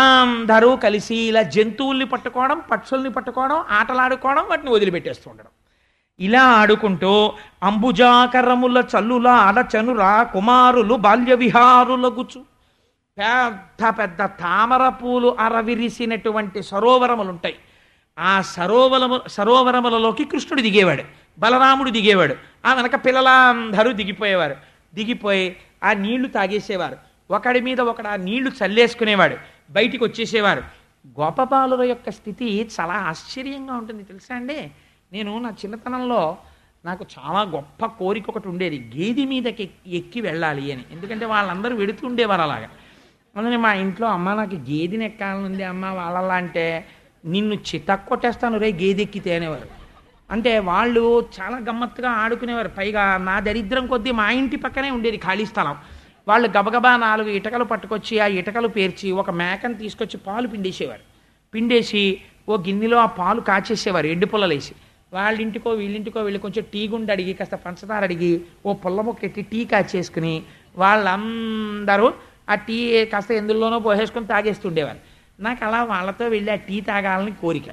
అందరూ కలిసి ఇలా జంతువుల్ని పట్టుకోవడం, పక్షుల్ని పట్టుకోవడం, ఆటలాడుకోవడం, వాటిని వదిలిపెట్టేస్తూ ఉండడం. ఇలా ఆడుకుంటూ అంబుజాకరముల చల్లుల అడచనురా కుమారులు బాల్య విహారులగుచు పెద్ద పెద్ద తామర పూలు అరవిరిసినటువంటి సరోవరములు ఉంటాయి. ఆ సరోవరము సరోవరములలోకి కృష్ణుడు దిగేవాడు, బలరాముడు దిగేవాడు. ఆ వెనక పిల్లలందరూ దిగిపోయేవారు. దిగిపోయి ఆ నీళ్లు తాగేసేవారు. ఒకడి మీద ఒకడు ఆ నీళ్లు చల్లేసుకునేవాడు, బయటికి వచ్చేసేవారు. గోపబాలుల యొక్క స్థితి చాలా ఆశ్చర్యంగా ఉంటుంది తెలుసా అండి. నేను నా చిన్నతనంలో నాకు చాలా గొప్ప కోరిక ఒకటి ఉండేది, గేది మీదకి ఎక్కి వెళ్ళాలి అని. ఎందుకంటే వాళ్ళందరూ వెడుతూ ఉండేవారు అలాగా. అందుకని మా ఇంట్లో అమ్మ నాకు గేదెని ఎక్కాలనుంది అమ్మ వాళ్ళలా అంటే నిన్ను చితక్కొట్టేస్తాను రే గేదె ఎక్కితే అనేవారు. అంటే వాళ్ళు చాలా గమ్మత్తుగా ఆడుకునేవారు. పైగా నా దరిద్రం కొద్దీ మా ఇంటి పక్కనే ఉండేది ఖాళీ స్థలం. వాళ్ళు గబగబా నాలుగు ఇటకలు పట్టుకొచ్చి ఆ ఇటకలు పేర్చి ఒక మేకను తీసుకొచ్చి పాలు పిండేసేవారు. పిండేసి ఓ గిన్నెలో ఆ పాలు కాచేసేవారు ఎండు పుల్లలేసి. వాళ్ళ ఇంటికో వీళ్ళింటికో వెళ్ళి కొంచెం టీ గుండె అడిగి కాస్త పంచదార అడిగి ఓ పుల్ల మొక్కెట్టి టీ కాచేసుకుని వాళ్ళందరూ ఆ టీ కాస్త ఎందులోనో పోసేసుకొని తాగేస్తుండేవారు. నాకు అలా వాళ్ళతో వెళ్ళి ఆ టీ తాగాలని కోరిక.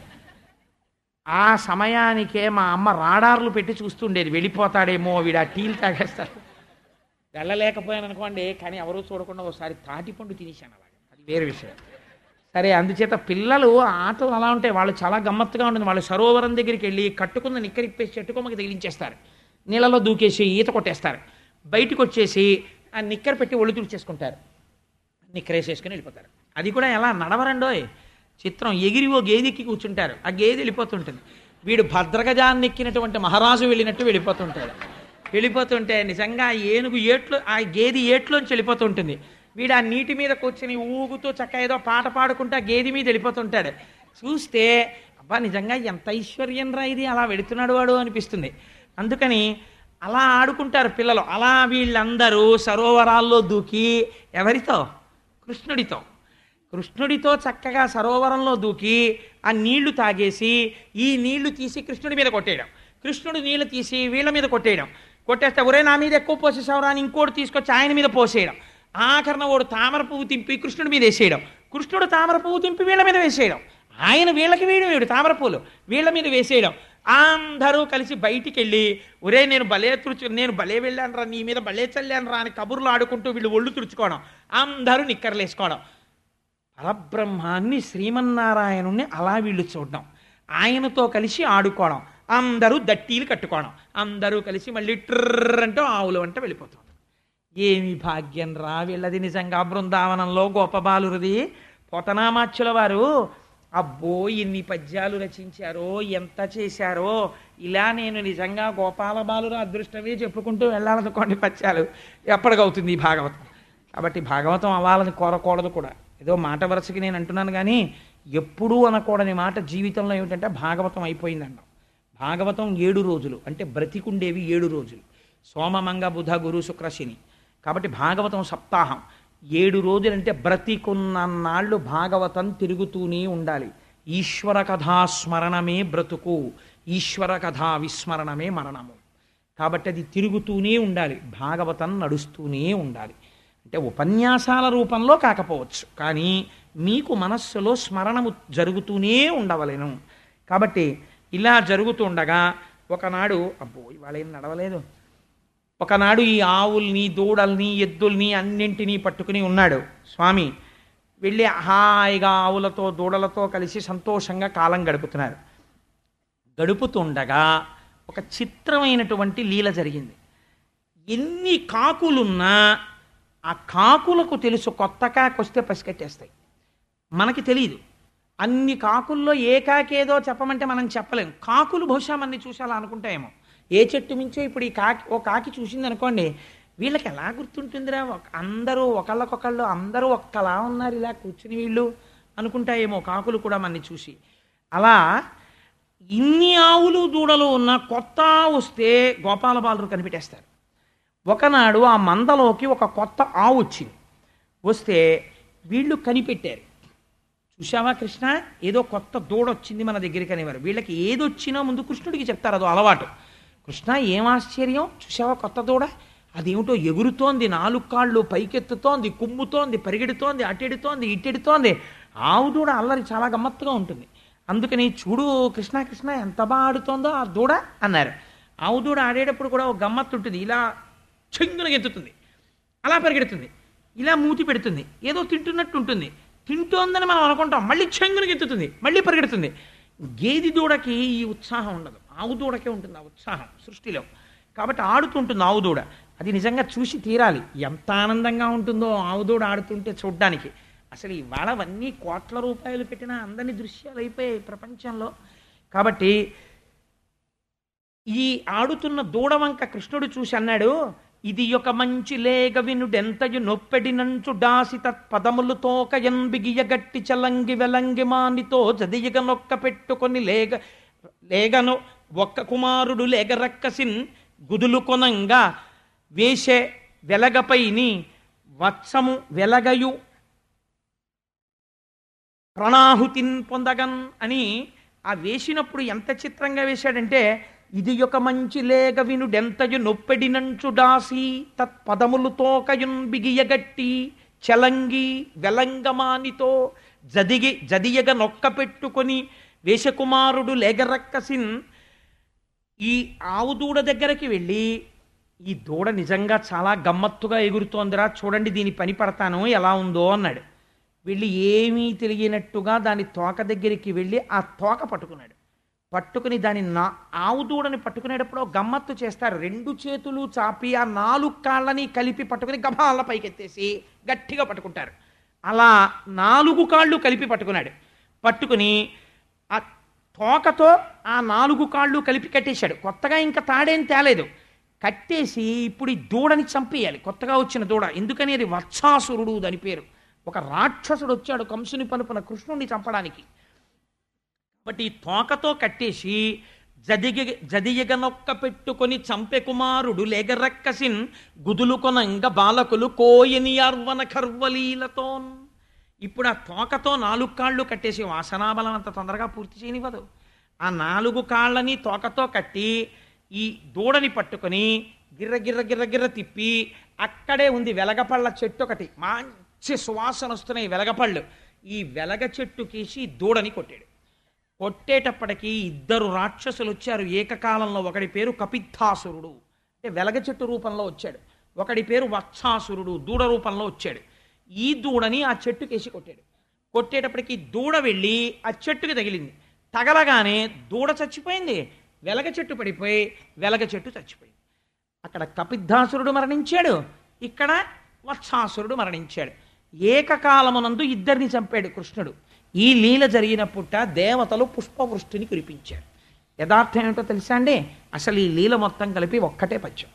ఆ సమయానికే మా అమ్మ రాడార్లు పెట్టి చూస్తుండేది, వెళ్ళిపోతాడేమో వీడు ఆ టీలు తాగేస్తాడు. వెళ్ళలేకపోయాను అనుకోండి, కానీ ఎవరూ చూడకుండా ఒకసారి తాటిపండు తినేసాను అలాగే, అది వేరే విషయం. సరే, అందుచేత పిల్లలు ఆటలు అలా ఉంటాయి, వాళ్ళు చాలా గమ్మత్తుగా ఉంటుంది. వాళ్ళు సరోవరం దగ్గరికి వెళ్ళి కట్టుకున్న నిక్కరిప్పేసి చెట్టుకొమ్మకి తగిలించేస్తారు, నీళ్ళలో దూకేసి ఈత కొట్టేస్తారు, బయటకు వచ్చేసి ఆ నిక్కర పెట్టి ఒళ్ళు తుడిచేసుకుంటారు, నిక్కరేసేసుకుని వెళ్ళిపోతారు. అది కూడా ఎలా నడవరండోయ్, చిత్రం. ఎగిరి ఓ గేదెక్కి కూర్చుంటారు, ఆ గేదె వెళ్ళిపోతుంటుంది. వీడు భద్రగజాన్ని ఎక్కినటువంటి మహారాజు వెళ్ళినట్టు వెళ్ళిపోతుంటాడు. వెళ్ళిపోతుంటే నిజంగా ఏనుగు ఏట్లో, ఆ గేది ఏట్లోంచి వెళ్ళిపోతుంటుంది. వీడు ఆ నీటి మీద కూర్చొని ఊగుతూ చక్క ఏదో పాట పాడుకుంటూ ఆ గేది మీద వెళ్ళిపోతుంటాడు. చూస్తే అబ్బా నిజంగా ఎంత ఐశ్వర్యం రా ఇది, అలా వెళుతున్నాడు వాడు అనిపిస్తుంది. అందుకని అలా ఆడుకుంటారు పిల్లలు. అలా వీళ్ళందరూ సరోవరాల్లో దూకి ఎవరితో? కృష్ణుడితో. కృష్ణుడితో చక్కగా సరోవరంలో దూకి ఆ నీళ్లు తాగేసి ఈ నీళ్లు తీసి కృష్ణుడి మీద కొట్టేయడం, కృష్ణుడు నీళ్లు తీసి వీళ్ళ మీద కొట్టేయడం, కొట్టేస్తే ఒరే నా మీద ఎక్కువ పోసేసావురా అని ఇంకోటి తీసుకొచ్చి ఆయన మీద పోసేయడం, ఆఖరణ వాడు తామర పువ్వు తింపి కృష్ణుడి మీద వేసేయడం, కృష్ణుడు తామర పువ్వు తింపి వీళ్ళ మీద వేసేయడం, ఆయన వీళ్ళకి వేయడం, వీడు తామర పువ్వులు వీళ్ళ మీద వేసేయడం. అందరూ కలిసి బయటికి వెళ్ళి ఒరే నేను భలే తుడుచు నేను భలే వెళ్ళాను రా, నీ మీద భలే చల్లాను రా అని కబుర్లు ఆడుకుంటూ వీళ్ళు ఒళ్ళు తుడుచుకోవడం, అందరూ నిక్కర్లేసుకోవడం. పరబ్రహ్మాన్ని శ్రీమన్నారాయణుణ్ణి అలా వీళ్ళు చూడడం, ఆయనతో కలిసి ఆడుకోవడం, అందరూ దట్టీలు కట్టుకోవడం, అందరూ కలిసి మళ్ళీ ట్రర్ అంటూ ఆవులు అంట వెళ్ళిపోతాం. ఏమి భాగ్యం రా వీళ్ళది నిజంగా. బృందావనంలో గోపబాలురది. పోతనామాచ్యుల వారు అబ్బో ఎన్ని పద్యాలు రచించారో, ఎంత చేశారో. ఇలా నేను నిజంగా గోపాల బాలుర అదృష్టమే చెప్పుకుంటూ వెళ్ళాలనుకోండి, పద్యాలు ఎప్పటికవుతుంది ఈ భాగవతం. కాబట్టి భాగవతం అవ్వాలని కోరకూడదు కూడా. ఏదో మాట వరుసకి నేను అంటున్నాను కానీ ఎప్పుడూ అనకూడని మాట జీవితంలో ఏమిటంటే భాగవతం అయిపోయిందన్నాం. భాగవతం ఏడు రోజులు అంటే బ్రతికుండేవి ఏడు రోజులు, సోమమంగ బుధ గురు శుక్ర శని. కాబట్టి భాగవతం సప్తాహం ఏడు రోజులంటే బ్రతికున్నన్నాళ్ళు భాగవతం తిరుగుతూనే ఉండాలి. ఈశ్వర కథా స్మరణమే బ్రతుకు, ఈశ్వర కథా విస్మరణమే మరణము. కాబట్టి అది తిరుగుతూనే ఉండాలి, భాగవతం నడుస్తూనే ఉండాలి. అంటే ఉపన్యాసాల రూపంలో కాకపోవచ్చు కానీ మీకు మనస్సులో స్మరణము జరుగుతూనే ఉండవలేను. కాబట్టి ఇలా జరుగుతుండగా ఒకనాడు అబ్బో ఇవాళ ఏం నడవలేదు, ఒకనాడు ఈ ఆవుల్ని దూడల్ని ఎద్దుల్ని అన్నింటినీ పట్టుకుని ఉన్నాడు స్వామి. వెళ్ళి హాయిగా ఆవులతో దూడలతో కలిసి సంతోషంగా కాలం గడుపుతున్నారు. గడుపుతుండగా ఒక చిత్రమైనటువంటి లీల జరిగింది. ఎన్ని కాకులున్నా ఆ కాకులకు తెలుసు కొత్త కాకి వస్తే పసికట్టేస్తాయి, మనకి తెలియదు. అన్ని కాకుల్లో ఏ కాకేదో చెప్పమంటే మనం చెప్పలేం. కాకులు బహుశా మనని చూసి అలా అనుకుంటాయేమో. ఏ చెట్టు మించో ఇప్పుడు ఈ కాకి ఓ కాకి చూసింది అనుకోండి, వీళ్ళకి ఎలా గుర్తుంటుందిరా, అందరూ ఒకళ్ళకొకళ్ళు అందరూ ఒక్కలా ఉన్నారు ఇలా కూర్చుని వీళ్ళు అనుకుంటాయేమో కాకులు కూడా మనని చూసి. అలా ఇన్ని ఆవులు దూడలు ఉన్న కొత్త ఆవు వస్తే గోపాల బాలురు కనిపెట్టేస్తారు. ఒకనాడు ఆ మందలోకి ఒక కొత్త ఆవు వచ్చింది. వస్తే వీళ్ళు కనిపెట్టారు, చూశావా కృష్ణ ఏదో కొత్త దూడ వచ్చింది మన దగ్గరికి అనేవారు. వీళ్ళకి ఏదొచ్చినా ముందు కృష్ణుడికి చెప్తారు, అదో అలవాటు. కృష్ణ ఏం ఆశ్చర్యం, చూసావా కొత్త దూడ, అదేమిటో ఎగురుతోంది, నాలుగు కాళ్ళు పైకెత్తుతోంది, కుమ్ముతోంది, పరిగెడుతోంది, అటెడుతోంది ఇటెడుతోంది. ఆవు దూడ అల్లరి చాలా గమ్మత్తుగా ఉంటుంది. అందుకని చూడు కృష్ణ కృష్ణ ఎంత బాగా ఆడుతోందో ఆ దూడ అన్నారు. ఆవు దూడ ఆడేటప్పుడు కూడా ఒక గమ్మత్తు ఉంటుంది. ఇలా చెంగున ఎత్తుతుంది, అలా పరిగెడుతుంది, ఇలా మూతి పెడుతుంది, ఏదో తింటున్నట్టు ఉంటుంది. తింటోందని మనం అనుకుంటాం, మళ్ళీ చెంగున ఎత్తుతుంది, మళ్ళీ పరిగెడుతుంది. గేది దూడకి ఈ ఉత్సాహం ఉండదు, ఆవు దూడకే ఉంటుంది ఆ ఉత్సాహం సృష్టిలో. కాబట్టి ఆడుతుంటుంది ఆవు దూడ. అది నిజంగా చూసి తీరాలి, ఎంత ఆనందంగా ఉంటుందో ఆవు దూడ ఆడుతుంటే చూడ్డానికి. అసలు ఇవాళ అవన్నీ కోట్ల రూపాయలు పెట్టిన అందరినీ దృశ్యాలు అయిపోయాయి ప్రపంచంలో. కాబట్టి ఈ ఆడుతున్న దూడ వంక కృష్ణుడు చూసి అన్నాడు, ఇది ఒక మంచి లేగ వినుడెంతయు నొప్పెడినంచు డాసి తత్పదములు తోకయన్ బిగియ గట్టి చలంగి వెలంగి మానితో జదియగ నొక్క పెట్టుకొని లేగ లేగను ఒక్క కుమారుడు లేగ రక్కసిన్ గుదులు కొనంగా వేసే వెలగపైని వత్సము వెలగయు ప్రణాహుతిన్ పొందగన్ అని ఆ వేసినప్పుడు ఎంత చిత్రంగా వేశాడంటే, ఇది ఒక మంచి లేగ వినుడెంతయు నొప్పెడినంచు డాసి తత్పదములు తోకయున్ బిగియగట్టి చలంగి వెలంగమానితో జదిగి జదియగ నొక్క పెట్టుకొని వేషకుమారుడు లేగరక్కసిన్. ఈ ఆవు దూడ దగ్గరికి వెళ్ళి, ఈ దూడ నిజంగా చాలా గమ్మత్తుగా ఎగురుతోందిరా, చూడండి దీని పని పడతాను ఎలా ఉందో అన్నాడు. వెళ్ళి ఏమీ తెలియనట్టుగా దాని తోక దగ్గరికి వెళ్ళి ఆ తోక పట్టుకున్నాడు. పట్టుకుని దాని నా ఆవు దూడని పట్టుకునేటప్పుడు గమ్మత్తు చేస్తారు. రెండు చేతులు చాపి ఆ నాలుగు కాళ్ళని కలిపి పట్టుకుని గబాల పైకెత్తేసి గట్టిగా పట్టుకుంటారు. అలా నాలుగు కాళ్ళు కలిపి పట్టుకున్నాడు. పట్టుకుని ఆ తోకతో ఆ నాలుగు కాళ్ళు కలిపి కట్టేశాడు. కొత్తగా ఇంకా తాడేం తేలేదు. కట్టేసి ఇప్పుడు ఈ దూడని చంపేయాలి, కొత్తగా వచ్చిన దూడ. ఎందుకని అది వత్సాసురుడు దాని పేరు. ఒక రాక్షసుడు వచ్చాడు కంసుని పలుపున కృష్ణుడిని చంపడానికి. కాబట్టి ఈ తోకతో కట్టేసి జదిగ జదియగనొక్క పెట్టుకొని చంపె కుమారుడు లేగరక్కసిన్ గుదులు కొనంగ బాలకులు కోయనియార్వన కర్వలీలతో. ఇప్పుడు ఆ తోకతో నాలుగు కాళ్ళు కట్టేసి వాసనాబలం అంత తొందరగా పూర్తి చేయనివ్వదు. ఆ నాలుగు కాళ్ళని తోకతో కట్టి ఈ దూడని పట్టుకొని గిర్ర గిర్ర గిర్ర గిర్ర తిప్పి అక్కడే ఉంది వెలగపళ్ళ చెట్టు ఒకటి, మంచి సువాసన వస్తున్నాయి వెలగపళ్ళు. ఈ వెలగ చెట్టుకేసి దూడని కొట్టాడు. కొట్టేటప్పటికీ ఇద్దరు రాక్షసులు వచ్చారు ఏకకాలంలో. ఒకడి పేరు కపిత్థాసురుడు, అంటే వెలగ చెట్టు రూపంలో వచ్చాడు. ఒకడి పేరు వత్సాసురుడు, దూడ రూపంలో వచ్చాడు. ఈ దూడని ఆ చెట్టుకేసి కొట్టాడు. కొట్టేటప్పటికి దూడ వెళ్ళి ఆ చెట్టుకి తగిలింది. తగలగానే దూడ చచ్చిపోయింది, వెలగ చెట్టు పడిపోయి వెలగ చెట్టు చచ్చిపోయింది. అక్కడ కపిత్థాసురుడు మరణించాడు, ఇక్కడ వత్సాసురుడు మరణించాడు. ఏకకాలమునందు ఇద్దరిని చంపాడు కృష్ణుడు. ఈ లీల జరిగినప్పుట దేవతలు పుష్పవృష్టిని కురిపించారు. యథార్థం ఏమిటో తెలుసా అండి? అసలు ఈ లీల మొత్తం కలిపి ఒక్కటే పద్యం.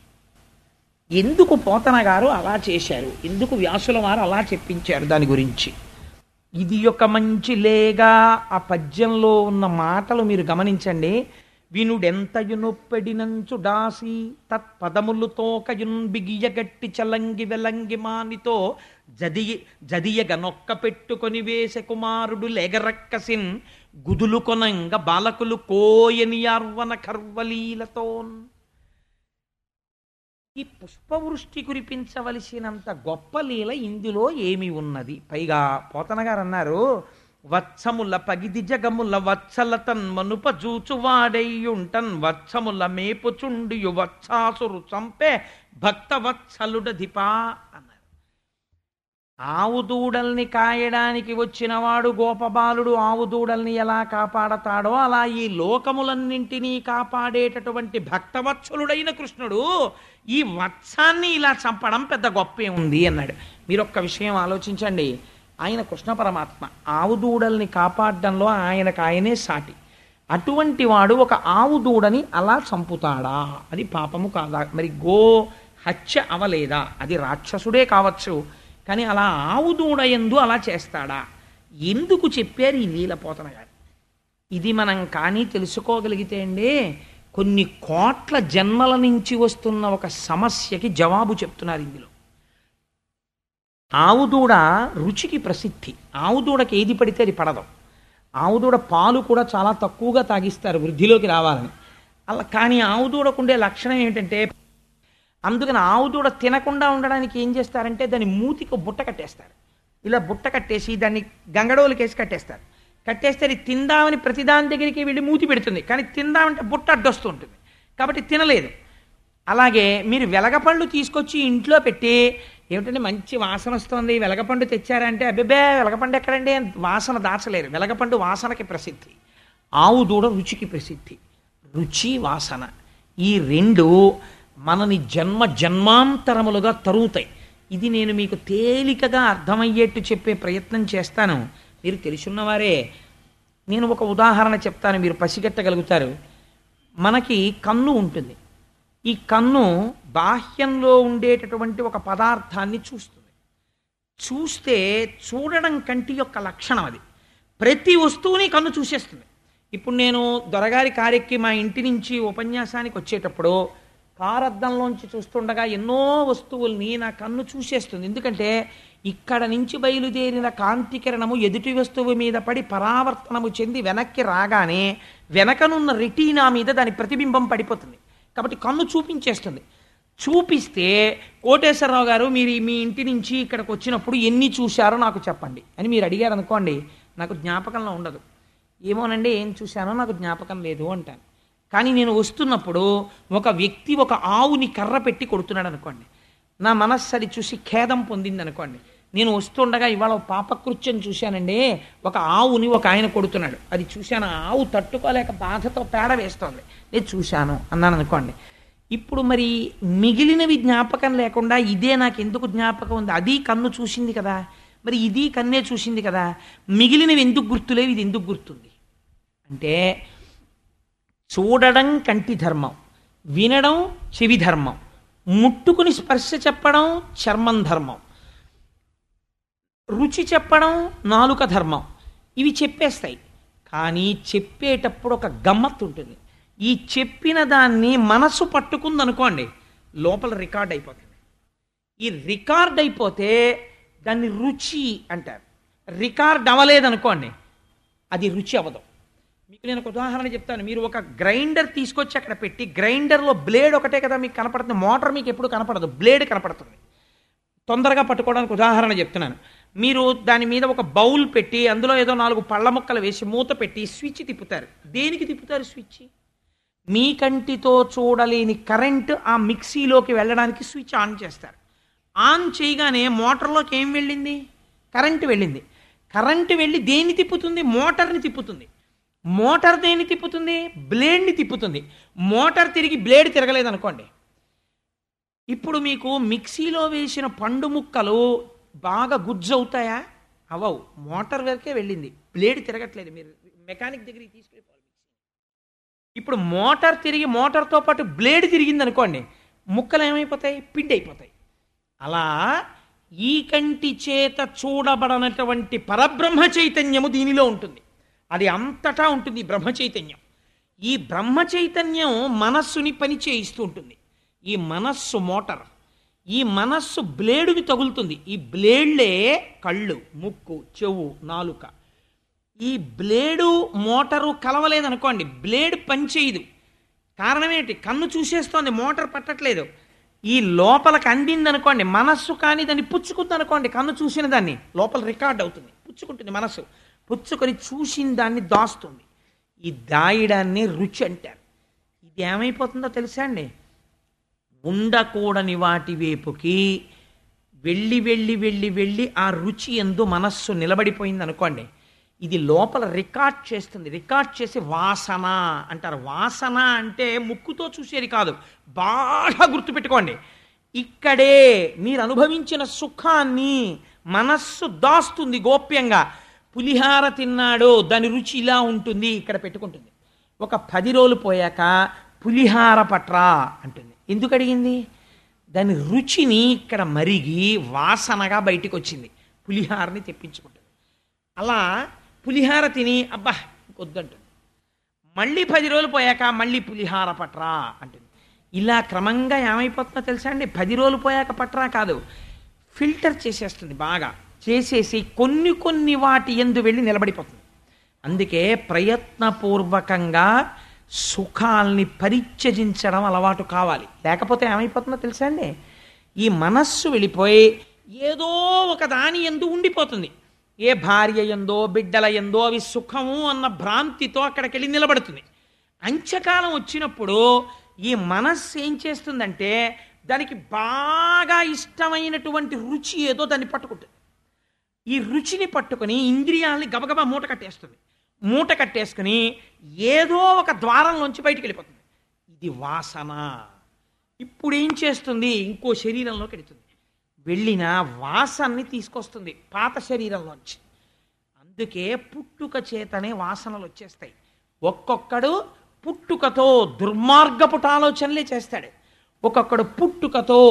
ఎందుకు పోతన గారు అలా చేశారు, ఎందుకు వ్యాసుల వారు అలా చెప్పించారు దాని గురించి. ఇది ఒక మంచి లేగా ఆ పద్యంలో ఉన్న మాటలు మీరు గమనించండి. వినుడెంతయు నొప్పెడినంచు డాసి తత్పదములు తోకయున్ బిగియగట్టి చలంగి వెలంగి మానితో జదియ జదియగ నొక్క పెట్టుకొని వేసే కుమారుడు లేగరక్కసిన్ గుదులు కొనంగ బాలకులు కోయనియార్వన కర్వలీలతో. ఈ పుష్పవృష్టి కురిపించవలసినంత గొప్ప లీల ఇందులో ఏమి ఉన్నది? పైగా పోతన గారు అన్నారు, వత్సముల పగిది జగముల వత్సలతన్ మనుప జూచువాడయ్యుంటన్ వత్సముల మేపుచుండియు వత్సాసురు చంపే భక్త వత్సలుడధిపా అన్నారు. ఆవు దూడల్ని కాయడానికి వచ్చినవాడు గోపబాలుడు ఆవు దూడల్ని ఎలా కాపాడతాడో అలా ఈ లోకములన్నింటినీ కాపాడేటటువంటి భక్తవత్సలుడైన కృష్ణుడు ఈ వత్సాన్ని ఇలా చంపడం పెద్ద గొప్పే ఉంది అన్నాడు. మీరు ఒక్క విషయం ఆలోచించండి. ఆయన కృష్ణ పరమాత్మ, ఆవు దూడల్ని కాపాడడంలో ఆయనకు ఆయనే సాటి. అటువంటి వాడు ఒక ఆవు దూడని అలా చంపుతాడా? అది పాపము కాదా? మరి గో హత్య అవలేదా? అది రాక్షసుడే కావచ్చు, కానీ అలా ఆవు దూడ ఎందు అలా చేస్తాడా? ఎందుకు చెప్పారు ఈ లీల పోతన గారు? ఇది మనం కానీ తెలుసుకోగలిగితే అండి కొన్ని కోట్ల జన్మల నుంచి వస్తున్న ఒక సమస్యకి జవాబు చెప్తున్నారు ఇందులో. ఆవు దూడ రుచికి ప్రసిద్ధి. ఆవు దూడకి ఏది పడితే అది పడదు. ఆవు దూడ పాలు కూడా చాలా తక్కువగా తాగిస్తారు వృద్ధిలోకి రావాలని. అలా కానీ ఆవు దూడకుండే లక్షణం ఏమిటంటే, అందుకని ఆవు దూడ తినకుండా ఉండడానికి ఏం చేస్తారంటే దాని మూతికి బుట్ట కట్టేస్తారు. ఇలా బుట్ట కట్టేసి దాన్ని గంగడోలకేసి కట్టేస్తారు. కట్టేస్తే అది తిందామని ప్రతిదాని దగ్గరికి వెళ్ళి మూతి పెడుతుంది, కానీ తిందామంటే బుట్ట అడ్డొస్తూ ఉంటుంది కాబట్టి తినలేదు. అలాగే మీరు వెలగపండు తీసుకొచ్చి ఇంట్లో పెట్టి, ఏమిటంటే మంచి వాసన వస్తుంది వెలగపండు తెచ్చారంటే, అబ్బెబ్బే వెలగపండు ఎక్కడండి, వాసన దాచలేరు. వెలగపండు వాసనకి ప్రసిద్ధి, ఆవు దూడ రుచికి ప్రసిద్ధి. రుచి వాసన ఈ రెండు మనని జన్మ జన్మాంతరములుగా తరుగుతాయి. ఇది నేను మీకు తేలికగా అర్థమయ్యేట్టు చెప్పే ప్రయత్నం చేస్తాను. మీరు తెలుసున్నవారే. నేను ఒక ఉదాహరణ చెప్తాను, మీరు పసిగట్టగలుగుతారు. మనకి కన్ను ఉంటుంది. ఈ కన్ను బాహ్యంలో ఉండేటటువంటి ఒక పదార్థాన్ని చూస్తుంది. చూస్తే చూడడం కంటి యొక్క లక్షణం అది. ప్రతి వస్తువుని కన్ను చూసేస్తుంది. ఇప్పుడు నేను దొరగారి కారెక్కి మా ఇంటి నుంచి ఉపన్యాసానికి వచ్చేటప్పుడు కారద్దంలోంచి చూస్తుండగా ఎన్నో వస్తువుల్ని నా కన్ను చూసేస్తుంది. ఎందుకంటే ఇక్కడ నుంచి బయలుదేరిన కాంతి కిరణము ఎదుటి వస్తువు మీద పడి పరావర్తనము చెంది వెనక్కి రాగానే వెనకనున్న రెటీనా మీద దాని ప్రతిబింబం పడిపోతుంది. కాబట్టి కన్ను చూపించేస్తుంది. చూపిస్తే కోటేశ్వరరావు గారు మీరు మీ ఇంటి నుంచి ఇక్కడికి వచ్చినప్పుడు ఎన్ని చూశారో నాకు చెప్పండి అని మీరు అడిగారు అనుకోండి, నాకు జ్ఞాపకంలో ఉండదు. ఏమోనండి ఏం చూశానో నాకు జ్ఞాపకం లేదు అంటాను. కానీ నేను వస్తున్నప్పుడు ఒక వ్యక్తి ఒక ఆవుని కర్ర పెట్టి కొడుతున్నాడు అనుకోండి, నా మనస్సు అది చూసి ఖేదం పొందింది అనుకోండి. నేను వస్తుండగా ఇవాళ ఒక పాపకృత్యం చూశానండి. ఒక ఆవుని ఒక ఆయన కొడుతున్నాడు. అది చూశాను. ఆ ఆవు తట్టుకోలేక బాధతో పేడ వేస్తోంది. నేను చూశాను అన్నాను అనుకోండి. ఇప్పుడు మరి మిగిలినవి జ్ఞాపకం లేకుండా ఇదే నాకు ఎందుకు జ్ఞాపకం ఉంది? అది కన్ను చూసింది కదా, మరి ఇది కన్నే చూసింది కదా, మిగిలినవి ఎందుకు గుర్తులేవు, ఇది ఎందుకు గుర్తుంది అంటే, చూడడం కంటి ధర్మం, వినడం చెవి ధర్మం, ముట్టుకుని స్పర్శ చెప్పడం చర్మం ధర్మం, రుచి చెప్పడం నాలుక ధర్మం. ఇవి చెప్పేస్తాయి. కానీ చెప్పేటప్పుడు ఒక గమ్మత్తు ఉంటుంది. ఈ చెప్పిన దాన్ని మనసు పట్టుకుందనుకోండి, లోపల రికార్డ్ అయిపోతుంది. ఈ రికార్డ్ అయిపోతే దాన్ని రుచి అంటారు. రికార్డ్ అవ్వలేదనుకోండి, అది రుచి అవ్వదు. మీకు నేను ఒక ఉదాహరణ చెప్తాను. మీరు ఒక గ్రైండర్ తీసుకొచ్చి అక్కడ పెట్టి, గ్రైండర్లో బ్లేడ్ ఒకటే కదా మీకు కనపడుతుంది, మోటార్ మీకు ఎప్పుడు కనపడదు, బ్లేడ్ కనపడుతుంది. తొందరగా పట్టుకోవడానికి ఉదాహరణ చెప్తున్నాను. మీరు దాని మీద ఒక బౌల్ పెట్టి అందులో ఏదో నాలుగు పళ్ళ ముక్కలు వేసి మూత పెట్టి స్విచ్ తిప్పుతారు. దేనికి తిప్పుతారు స్విచ్? మీ కంటితో చూడలేని కరెంట్ ఆ మిక్సీలోకి వెళ్ళడానికి స్విచ్ ఆన్ చేస్తారు. ఆన్ చేయగానే మోటార్లోకి ఏం వెళ్ళింది? కరెంటు వెళ్ళింది. కరెంటు వెళ్ళి దేన్ని తిప్పుతుంది? మోటార్ని తిప్పుతుంది. మోటార్ దేన్ని తిప్పుతుంది? బ్లేడ్ని తిప్పుతుంది. మోటార్ తిరిగి బ్లేడ్ తిరగలేదనుకోండి, ఇప్పుడు మీకు మిక్సీలో వేసిన పండు ముక్కలు బాగా గుజ్జు అవుతాయా? అవవు. మోటార్ వరకే వెళ్ళింది, బ్లేడ్ తిరగట్లేదు. మీరు మెకానిక్ దగ్గరికి తీసుకెళ్ళిపోవాలి. ఇప్పుడు మోటార్ తిరిగి మోటార్తో పాటు బ్లేడ్ తిరిగింది అనుకోండి, ముక్కలు ఏమైపోతాయి? పిండి అయిపోతాయి. అలా ఈ కంటి చేత చూడబడనటువంటి పరబ్రహ్మ చైతన్యము దీనిలో ఉంటుంది. అది అంతటా ఉంటుంది బ్రహ్మ చైతన్యం. ఈ బ్రహ్మ చైతన్యం మనస్సుని పని చేయిస్తూ ఉంటుంది. ఈ మనస్సు మోటార్, ఈ మనస్సు బ్లేడుకి తగులుతుంది. ఈ బ్లేడ్లే కళ్ళు, ముక్కు, చెవు, నాలుక. ఈ బ్లేడు మోటారు కలవలేదనుకోండి, బ్లేడ్ పనిచేయదు. కారణం ఏంటి? కన్ను చూసేస్తోంది, మోటార్ పట్టట్లేదు. ఈ లోపలికి అందిందనుకోండి, మనస్సు కానీ దాన్ని పుచ్చుకుంది అనుకోండి, కన్ను చూసిన దాన్ని లోపల రికార్డ్ అవుతుంది, పుచ్చుకుంటుంది. మనస్సు పుచ్చుకొని చూసిన దాన్ని దాస్తుంది. ఈ దాయడాన్ని రుచి అంటారు. ఇది ఏమైపోతుందో తెలుసా అండి? ఉండకూడని వాటి వైపుకి వెళ్ళి వెళ్ళి వెళ్ళి వెళ్ళి ఆ రుచి ఎందు మనస్సు నిలబడిపోయింది అనుకోండి, ఇది లోపల రికార్డ్ చేస్తుంది. రికార్డ్ చేసి వాసన అంటారు. వాసన అంటే ముక్కుతో చూసేది కాదు, బాగా గుర్తుపెట్టుకోండి. ఇక్కడే మీరు అనుభవించిన సుఖాన్ని మనస్సు దాస్తుంది గోప్యంగా. పులిహార తిన్నాడు, దాని రుచి ఇలా ఉంటుంది, ఇక్కడ పెట్టుకుంటుంది. ఒక పది రోజులు పోయాక పులిహార పట్రా అంటుంది. ఎందుకు అడిగింది? దాని రుచిని ఇక్కడ మరిగి వాసనగా బయటికి వచ్చింది, పులిహారని తెప్పించుకుంటుంది. అలా పులిహార తిని అబ్బా వద్దంటుంది. మళ్ళీ పది రోజులు పోయాక మళ్ళీ పులిహార పట్రా అంటుంది. ఇలా క్రమంగా ఏమైపోతుందో తెలుసా అండి? పది రోజులు పోయాక పట్రా కాదు, ఫిల్టర్ చేసేస్తుంది. బాగా చేసేసి కొన్ని కొన్ని వాటి యందు వెళ్ళి నిలబడిపోతుంది. అందుకే ప్రయత్నపూర్వకంగా సుఖాల్ని పరిత్యజించడం అలవాటు కావాలి. లేకపోతే ఏమైపోతుందో తెలుసా అండి? ఈ మనస్సు వెళ్ళిపోయి ఏదో ఒక దాని యందు ఉండిపోతుంది. ఏ భార్య ఎందో బిడ్డల ఎందో అవి సుఖము అన్న భ్రాంతితో అక్కడికి వెళ్ళి నిలబడుతుంది. అంత్యకాలం వచ్చినప్పుడు ఈ మనస్సు ఏం చేస్తుందంటే, దానికి బాగా ఇష్టమైనటువంటి రుచి ఏదో దాన్ని పట్టుకుంటుంది. ఈ రుచిని పట్టుకుని ఇంద్రియాలని గబగబా మూట కట్టేస్తుంది. మూట కట్టేసుకుని ఏదో ఒక ద్వారంలోంచి బయటికి వెళ్ళిపోతుంది. ఇది వాసన. ఇప్పుడు ఏం చేస్తుంది? ఇంకో శరీరంలోకి వెళుతుంది. వెళ్ళిన వాసనని తీసుకొస్తుంది పాత శరీరంలోంచి. అందుకే పుట్టుక చేతనే వాసనలు వచ్చేస్తాయి. ఒక్కొక్కడు పుట్టుకతో దుర్మార్గపుట ఆలోచనలే చేస్తాడు, ఒక్కొక్కడు పుట్టుకతో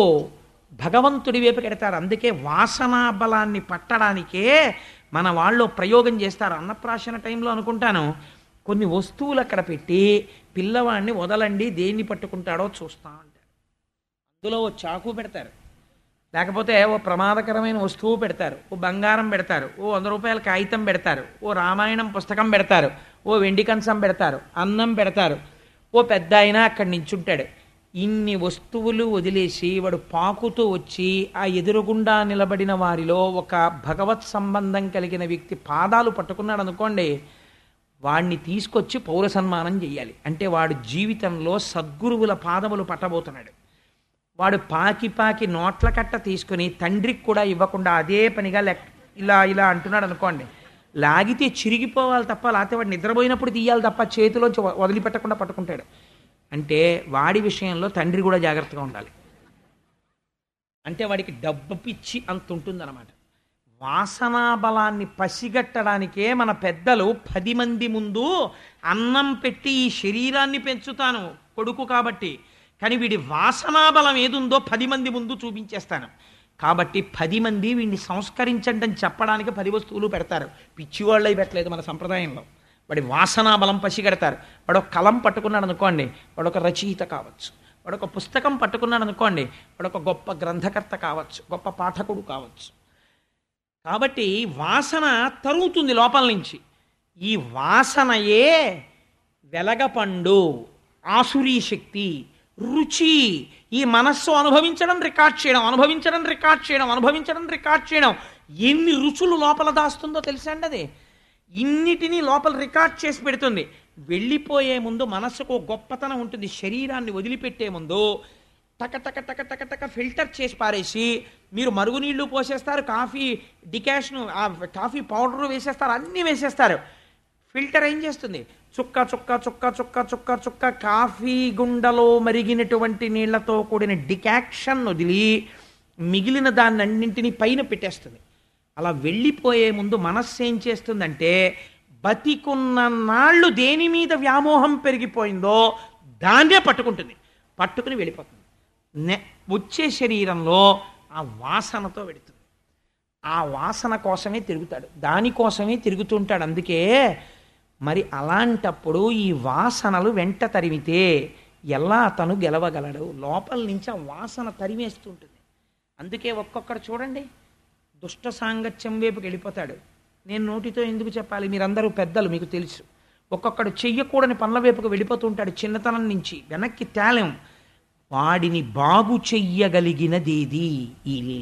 భగవంతుడి వైపు కెడతారు. అందుకే వాసనా బలాన్ని పట్టడానికే మన వాళ్ళు ప్రయోగం చేస్తారు. అన్నప్రాశన టైంలో అనుకుంటాను, కొన్ని వస్తువులు అక్కడ పెట్టి పిల్లవాడిని వదలండి, దేన్ని పట్టుకుంటాడో చూస్తా అంటారు. అందులో ఓ చాకు పెడతారు, లేకపోతే ఓ ప్రమాదకరమైన వస్తువు పెడతారు, ఓ బంగారం పెడతారు, ఓ వంద రూపాయల కాగితం పెడతారు, ఓ రామాయణం పుస్తకం పెడతారు, ఓ వెండి కంచం పెడతారు, అన్నం పెడతారు. ఓ పెద్ద అయినా అక్కడి నించుంటాడు. ఇన్ని వస్తువులు వదిలేసి వాడు పాకుతూ వచ్చి ఆ ఎదురుగుండా నిలబడిన వారిలో ఒక భగవత్ సంబంధం కలిగిన వ్యక్తి పాదాలు పట్టుకున్నాడు అనుకోండి, వాడిని తీసుకొచ్చి పౌర సన్మానం చేయాలి. అంటే వాడు జీవితంలో సద్గురువుల పాదములు పట్టబోతున్నాడు. వాడు పాకి పాకి నోట్ల కట్ట తీసుకుని తండ్రికి కూడా ఇవ్వకుండా అదే పనిగా లెక్ ఇలా ఇలా అంటున్నాడు అనుకోండి, లాగితే చిరిగిపోవాలి తప్ప, లేకపోతే వాడు నిద్రపోయినప్పుడు తీయాలి తప్ప చేతిలోంచి వదిలిపెట్టకుండా పట్టుకుంటాడు. అంటే వాడి విషయంలో తండ్రి కూడా జాగ్రత్తగా ఉండాలి. అంటే వాడికి డబ్బు పిచ్చి అంత ఉంటుందన్నమాట. వాసనా బలాన్ని పసిగట్టడానికే మన పెద్దలు పది మంది ముందు అన్నం పెట్టి ఈ శరీరాన్ని పెంచుతాను కొడుకు కాబట్టి, కానీ వీడి వాసనా బలం ఏదుందో పది మంది ముందు చూపించేస్తాను కాబట్టి పది మంది వీడిని సంస్కరించండి అని చెప్పడానికి పది వస్తువులు పెడతారు. పిచ్చివాళ్ళై పెట్టలేదు మన సంప్రదాయంలో. వాడి వాసనా బలం పసిగడతారు. వాడు ఒక కలం పట్టుకున్నాడు అనుకోండి, వాడు ఒక రచయిత కావచ్చు. వాడు ఒక పుస్తకం పట్టుకున్నాడు అనుకోండి, వాడు ఒక గొప్ప గ్రంథకర్త కావచ్చు, గొప్ప పాఠకుడు కావచ్చు. కాబట్టి వాసన తరుగుతుంది లోపల నుంచి. ఈ వాసనయే వెలగపండు, ఆసురీ శక్తి, రుచి. ఈ మనస్సు అనుభవించడం రికార్డ్ చేయడం, అనుభవించడం రికార్డ్ చేయడం, అనుభవించడం రికార్డ్ చేయడం. ఎన్ని రుచులు లోపల దాస్తుందో తెలుసా అండి అది. ఇన్నిటినీ లోపల రికార్డ్ చేసి పెడుతుంది. వెళ్ళిపోయే ముందు మనస్సుకు గొప్పతనం ఉంటుంది. శరీరాన్ని వదిలిపెట్టే ముందు టక టక టక టక టక ఫిల్టర్ చేసి పారేసి మీరు మరుగునీళ్ళు పోసేస్తారు, కాఫీ డికాషన్, ఆ కాఫీ పౌడర్ వేసేస్తారు, అన్నీ వేసేస్తారు. ఫిల్టర్ ఏం చేస్తుంది? చుక్క చుక్క చుక్క చుక్క చుక్క చుక్క కాఫీ గుండలో మరిగినటువంటి నీళ్లతో కూడిన డికాక్షన్ వదిలి మిగిలిన దాన్ని అన్నింటినీ పైన పెట్టేస్తుంది. అలా వెళ్ళిపోయే ముందు మనస్సు ఏం చేస్తుందంటే, బతికున్న నాళ్ళు దేని మీద వ్యామోహం పెరిగిపోయిందో దాన్నే పట్టుకుంటుంది, పట్టుకుని వెళ్ళిపోతుంది. నె వచ్చే శరీరంలో ఆ వాసనతో వెడుతుంది. ఆ వాసన కోసమే తిరుగుతాడు, దానికోసమే తిరుగుతుంటాడు. అందుకే మరి అలాంటప్పుడు ఈ వాసనలు వెంట తరిమితే ఎలా అతను గెలవగలడు? లోపల నుంచి ఆ వాసన తరిమేస్తుంటుంది. అందుకే ఒక్కొక్కడు చూడండి, దుష్ట సాంగత్యం వైపుకి వెళ్ళిపోతాడు. నేను నోటితో ఎందుకు చెప్పాలి, మీరందరూ పెద్దలు, మీకు తెలుసు. ఒక్కొక్కడు చెయ్యకూడని పనుల వైపుకు వెళ్ళిపోతూ ఉంటాడు. చిన్నతనం నుంచి వెనక్కి తేలేం. వాడిని బాగు చెయ్యగలిగినదేది ఈ లీల.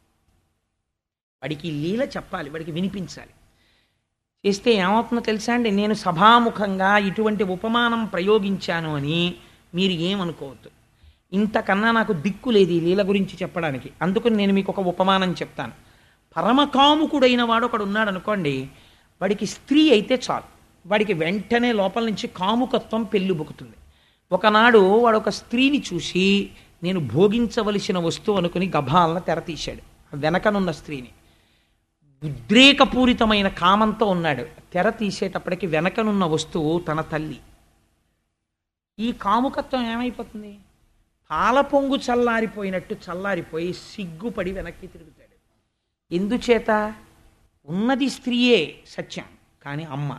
వాడికి లీల చెప్పాలి, వాడికి వినిపించాలి. చేస్తే ఏమవుతుందో తెలుసా అండి, నేను సభాముఖంగా ఇటువంటి ఉపమానం ప్రయోగించాను అని మీరు ఏమనుకోవద్దు. ఇంతకన్నా నాకు దిక్కు లేదు ఈ లీల గురించి చెప్పడానికి. అందుకని నేను మీకు ఒక ఉపమానం చెప్తాను. పరమకాముకుడైన వాడు ఒకడు ఉన్నాడు అనుకోండి, వాడికి స్త్రీ అయితే చాలు, వాడికి వెంటనే లోపల నుంచి కాముకత్వం పెళ్ళిబుకుతుంది. ఒకనాడు వాడు ఒక స్త్రీని చూసి నేను భోగించవలసిన వస్తువు అనుకుని గభాలను తెరతీశాడు. వెనకనున్న స్త్రీని ఉద్రేకపూరితమైన కామంతో ఉన్నాడు. తెర తీసేటప్పటికి వెనకనున్న వస్తువు తన తల్లి. ఈ కాముకత్వం ఏమైపోతుంది? పాల పొంగు చల్లారిపోయినట్టు చల్లారిపోయి సిగ్గుపడి వెనక్కి తిరుగుతాడు. ఎందుచేత? ఉన్నది స్త్రీయే సత్యం, కానీ అమ్మ.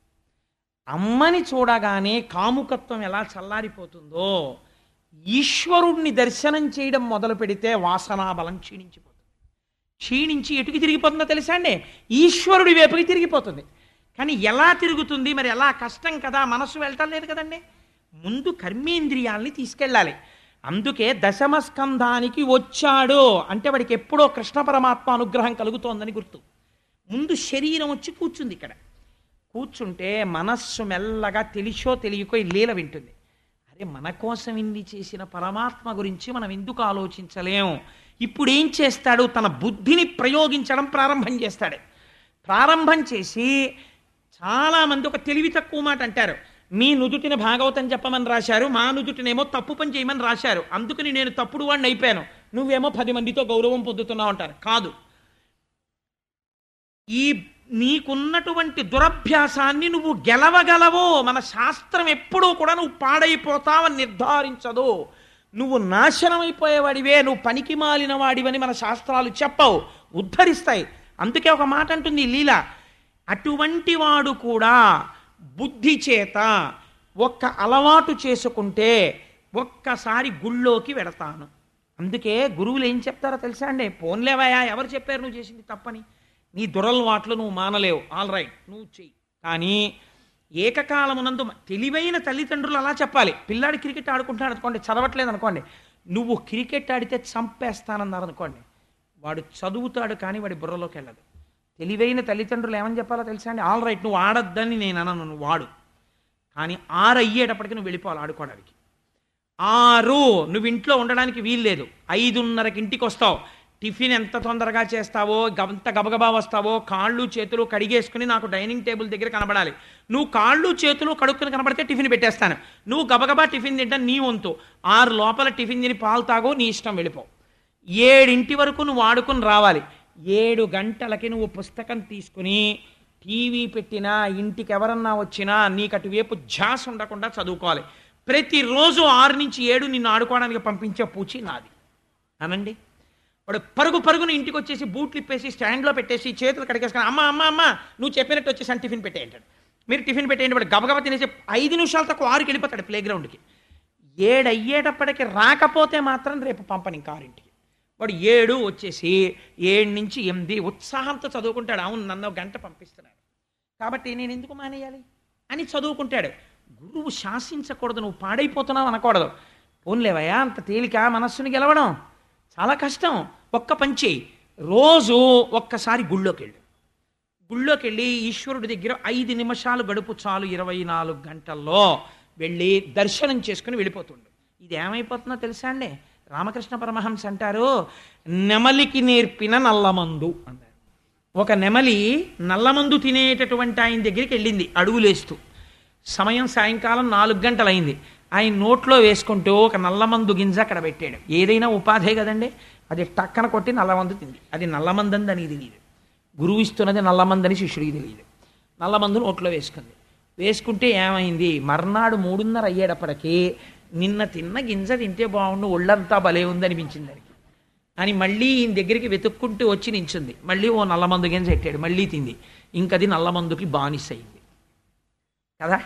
అమ్మని చూడగానే కాముకత్వం ఎలా చల్లారిపోతుందో, ఈశ్వరుణ్ణి దర్శనం చేయడం మొదలు పెడితే వాసనాబలం క్షీణించిపోతుంది. క్షీణించి ఎటుకి తిరిగిపోతుందో తెలుసా అండి? ఈశ్వరుడి వైపుకి తిరిగిపోతుంది. కానీ ఎలా తిరుగుతుంది మరి? ఎలా కష్టం కదా, మనస్సు వెళ్ళటం లేదు కదండి. ముందు కర్మేంద్రియాల్ని తీసుకెళ్ళాలి. అందుకే దశమ స్కంధానికి వచ్చాడు అంటే వాడికి ఎప్పుడో కృష్ణ పరమాత్మ అనుగ్రహం కలుగుతోందని గుర్తు. ముందు శరీరం వచ్చి కూర్చుంది ఇక్కడ. కూర్చుంటే మనస్సు మెల్లగా తెలిసో తెలియకో ఈ లీల వింటుంది. అరే, మన కోసం ఇన్ని చేసిన పరమాత్మ గురించి మనం ఎందుకు ఆలోచించలేం? ఇప్పుడు ఏం చేస్తాడు? తన బుద్ధిని ప్రయోగించడం ప్రారంభం చేస్తాడు. ప్రారంభం చేసి చాలామంది ఒక తెలివి తక్కువ మాట అంటారు. మీ నుదుటిని భాగవతం చెప్పమని రాశారు, మా నుదుటినేమో తప్పు పని చేయమని రాశారు, అందుకని నేను తప్పుడు వాడిని అయిపోయాను, నువ్వేమో పది మందితో గౌరవం పొందుతున్నావు అంటారు. కాదు, ఈ నీకున్నటువంటి దురభ్యాసాన్ని నువ్వు గెలవగలవో. మన శాస్త్రం ఎప్పుడూ కూడా నువ్వు పాడైపోతావని నిర్ధారించదు. నువ్వు నాశనమైపోయేవాడివే, నువ్వు పనికి మాలిన వాడివని మన శాస్త్రాలు చెప్పవు, ఉద్ధరిస్తాయి. అందుకే ఒక మాట అంటుంది లీల, అటువంటి వాడు కూడా బుద్ధి చేత ఒక్క అలవాటు చేసుకుంటే ఒక్కసారి గుళ్ళోకి వెడతాను. అందుకే గురువులు ఏం చెప్తారో తెలుసా అండి? పోన్లేవయా, ఎవరు చెప్పారు నువ్వు చేసింది తప్పని? నీ దురలవాట్లు నువ్వు మానలేవు, ఆల్ రైట్, నువ్వు చెయ్యి. కానీ ఏకకాలమునందు తెలివైన తల్లిదండ్రులు అలా చెప్పాలి. పిల్లాడు క్రికెట్ ఆడుకుంటున్నాడు అనుకోండి, చదవట్లేదు అనుకోండి, నువ్వు క్రికెట్ ఆడితే చంపేస్తానన్నారు అనుకోండి, వాడు చదువుతాడు కానీ వాడి బుర్రలోకి వెళ్ళదు. తెలివైన తల్లిదండ్రులు ఏమని చెప్పాలో తెలుసా అండి? ఆల్ రైట్, నువ్వు ఆడొద్దని నేను అనను, నువ్వు వాడు, కానీ ఆరు అయ్యేటప్పటికి నువ్వు వెళ్ళిపోవాలి ఆడుకోవడానికి. ఆరు నువ్వు ఇంట్లో ఉండడానికి వీల్లేదు, ఐదున్నరకి ఇంటికి వస్తావు. టిఫిన్ ఎంత తొందరగా చేస్తావో, గంత గబగబా వస్తావో, కాళ్ళు చేతులు కడిగేసుకుని నాకు డైనింగ్ టేబుల్ దగ్గర కనబడాలి. నువ్వు కాళ్ళు చేతులు కడుక్కుని కనబడితే టిఫిన్ పెట్టేస్తాను. నువ్వు గబగబా టిఫిన్ తింటా నీ వంతు. ఆరు లోపల టిఫిన్ తిని పాలు తాగో, నీ ఇష్టం, వెళ్ళిపోవు. ఏడింటి వరకు నువ్వు ఆడుకుని రావాలి. ఏడు గంటలకి నువ్వు పుస్తకం తీసుకుని టీవీ పెట్టినా, ఇంటికి ఎవరన్నా వచ్చినా నీకు అటువైపు ఝాస్ ఉండకుండా చదువుకోవాలి. ప్రతిరోజు ఆరు నుంచి ఏడు నిన్ను ఆడుకోవడానికి పంపించే పూచి నాది అనండి. వాడు పరుగు పరుగుని ఇంటికి వచ్చేసి బూట్లు ఇప్పేసి స్టాండ్లో పెట్టేసి చేతులు కడిగేసుకొని అమ్మ అమ్మ అమ్మ నువ్వు చెప్పినట్టు వచ్చేసి టిఫిన్ పెట్టేయంటాడు. మీరు టిఫిన్ పెట్టేయండి. వాడు గబగబా తినేసి ఐదు నిమిషాలు తక్కువ ఆరుకి వెళ్ళిపోతాడు ప్లే గ్రౌండ్కి. ఏడు అయ్యేటప్పటికి రాకపోతే మాత్రం రేపు పంపని ఇంకా ఆరింటికి. వాడు ఏడు వచ్చేసి ఏడు నుంచి ఎనిమిది ఉత్సాహంతో చదువుకుంటాడు. అవును, నన్ను గంట పంపిస్తున్నాడు కాబట్టి నేను ఎందుకు మానేయాలి అని చదువుకుంటాడు. గురువు శాసించకూడదు, నువ్వు పాడైపోతున్నావు అనకూడదు. పోన్లేవయ్యా, అంత తేలిక మనస్సుని గెలవడం చాలా కష్టం. ఒక్క పంచి రోజు ఒక్కసారి గుళ్ళోకి వెళ్ళు. గుళ్ళోకి వెళ్ళి ఈశ్వరుడి దగ్గర ఐదు నిమిషాలు గడుపు చాలు. ఇరవై నాలుగు గంటల్లో వెళ్ళి దర్శనం చేసుకుని వెళ్ళిపోతుండు. ఇది ఏమైపోతుందో తెలుసా అండి? రామకృష్ణ పరమహంస అంటారు, నెమలికి నేర్పిన నల్లమందు అన్నారు. ఒక నెమలి నల్లమందు తినేటటువంటి ఆయన దగ్గరికి వెళ్ళింది అడుగులేస్తూ. సమయం సాయంకాలం నాలుగు గంటలైంది. ఆయన నోట్లో వేసుకుంటూ ఒక నల్లమందు గింజ అక్కడ పెట్టాడు. ఏదైనా ఉపాధే కదండి. అది టక్కన కొట్టి నల్లమందు తింది. అది నల్లమందని అని తెలియదు. గురువు ఇస్తున్నది నల్లమందని శిష్యుడికి తెలియదు. నల్లమందు నోట్లో వేసుకుంది. వేసుకుంటే ఏమైంది? మర్నాడు మూడున్నర అయ్యేటప్పటికీ నిన్న తిన్న గింజ తింటే బాగుండు, ఒళ్ళంతా భలే ఉందనిపించింది దానికి అని మళ్ళీ ఈయన దగ్గరికి వెతుక్కుంటూ వచ్చి నించుంది. మళ్ళీ ఓ నల్లమందు గింజ పెట్టాడు, మళ్ళీ తింది. ఇంకది నల్లమందుకి బానిస అయింది కదా.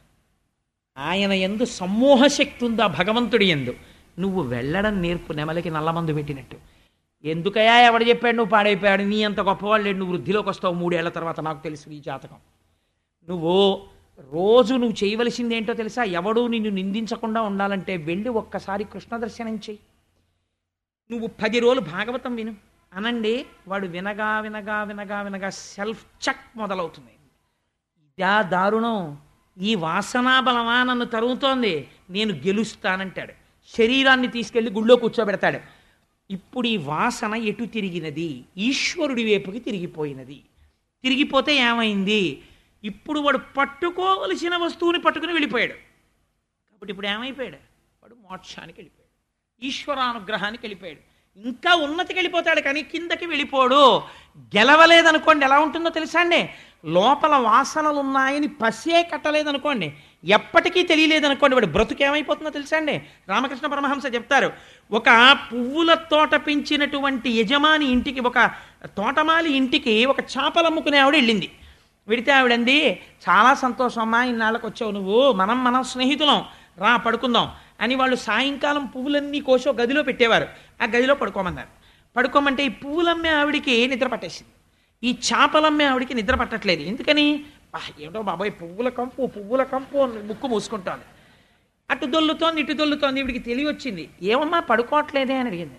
ఆయన యందు సమ్మోహ శక్తి ఉందా భగవంతుడి యందు. నువ్వు వెళ్ళడం నేర్పు, నెమలికి నల్లమందు పెట్టినట్టు. ఎందుకయా ఎవడు చెప్పాడు నువ్వు పాడైపోయాడు, నీ అంత గొప్పవాళ్ళు లేడు, నువ్వు వృద్ధిలోకి వస్తావు మూడేళ్ల తర్వాత, నాకు తెలుసు ఈ జాతకం. నువ్వు రోజు నువ్వు చేయవలసింది ఏంటో తెలుసా? ఎవడూ నిన్ను నిందించకుండా ఉండాలంటే వెళ్ళి ఒక్కసారి కృష్ణ దర్శనం చెయ్యి. నువ్వు పది రోజులు భాగవతం విను అనండి. వాడు వినగా వినగా వినగా వినగా సెల్ఫ్ చెక్ మొదలవుతుంది. ఇదా దారుణం, ఈ వాసనా బలమా నన్ను తరుగుతోంది, నేను గెలుస్తానంటాడు. శరీరాన్ని తీసుకెళ్లి గుళ్ళో కూర్చోబెడతాడు. ఇప్పుడు ఈ వాసన ఎటు తిరిగినది? ఈశ్వరుడి వైపుకి తిరిగిపోయినది. తిరిగిపోతే ఏమైంది? ఇప్పుడు వాడు పట్టుకోవలసిన వస్తువుని పట్టుకుని వెళ్ళిపోయాడు. కాబట్టి ఇప్పుడు ఏమైపోయాడు? వాడు మోక్షానికి వెళ్ళిపోయాడు, ఈశ్వరానుగ్రహానికి వెళ్ళిపోయాడు. ఇంకా ఉన్నతికి వెళ్ళిపోతాడు కానీ కిందకి వెళ్ళిపోడు. గెలవలేదనుకోండి ఎలా ఉంటుందో తెలుసా అండి? లోపల వాసనలు ఉన్నాయని పసే కట్టలేదనుకోండి, ఎప్పటికీ తెలియలేదనుకోండి, వాడు బ్రతుకు ఏమైపోతుందో తెలుసా అండి? రామకృష్ణ పరమహంస చెప్తారు, ఒక పువ్వుల తోట పెంచినటువంటి యజమాని ఇంటికి, ఒక తోటమాలి ఇంటికి ఒక చేపలు అమ్ముకునే ఆవిడ వెళ్ళింది. వెడితే ఆవిడంది, చాలా సంతోషం అమ్మా, ఇన్నాళ్ళకి వచ్చావు నువ్వు, మనం మనం స్నేహితులం, రా పడుకుందాం అని వాళ్ళు సాయంకాలం పువ్వులన్నీ కోసి ఒక గదిలో పెట్టేవారు. ఆ గదిలో పడుకోమన్నారు. పడుకోమంటే ఈ పువ్వులమ్మే ఆవిడికి నిద్ర పట్టేసింది. ఈ చేపలమ్మే ఆవిడికి నిద్ర పట్టట్లేదు. ఎందుకని? ఏమిటో బాబాయ్ పువ్వుల కంపు పువ్వుల కంపు ముక్కు మూసుకుంటోంది. అటు దొల్లుతోంది ఇటు దొల్లుతోంది. ఈవిడికి తెలివి వచ్చింది. ఏమమ్మా పడుకోవట్లేదే అని అడిగింది.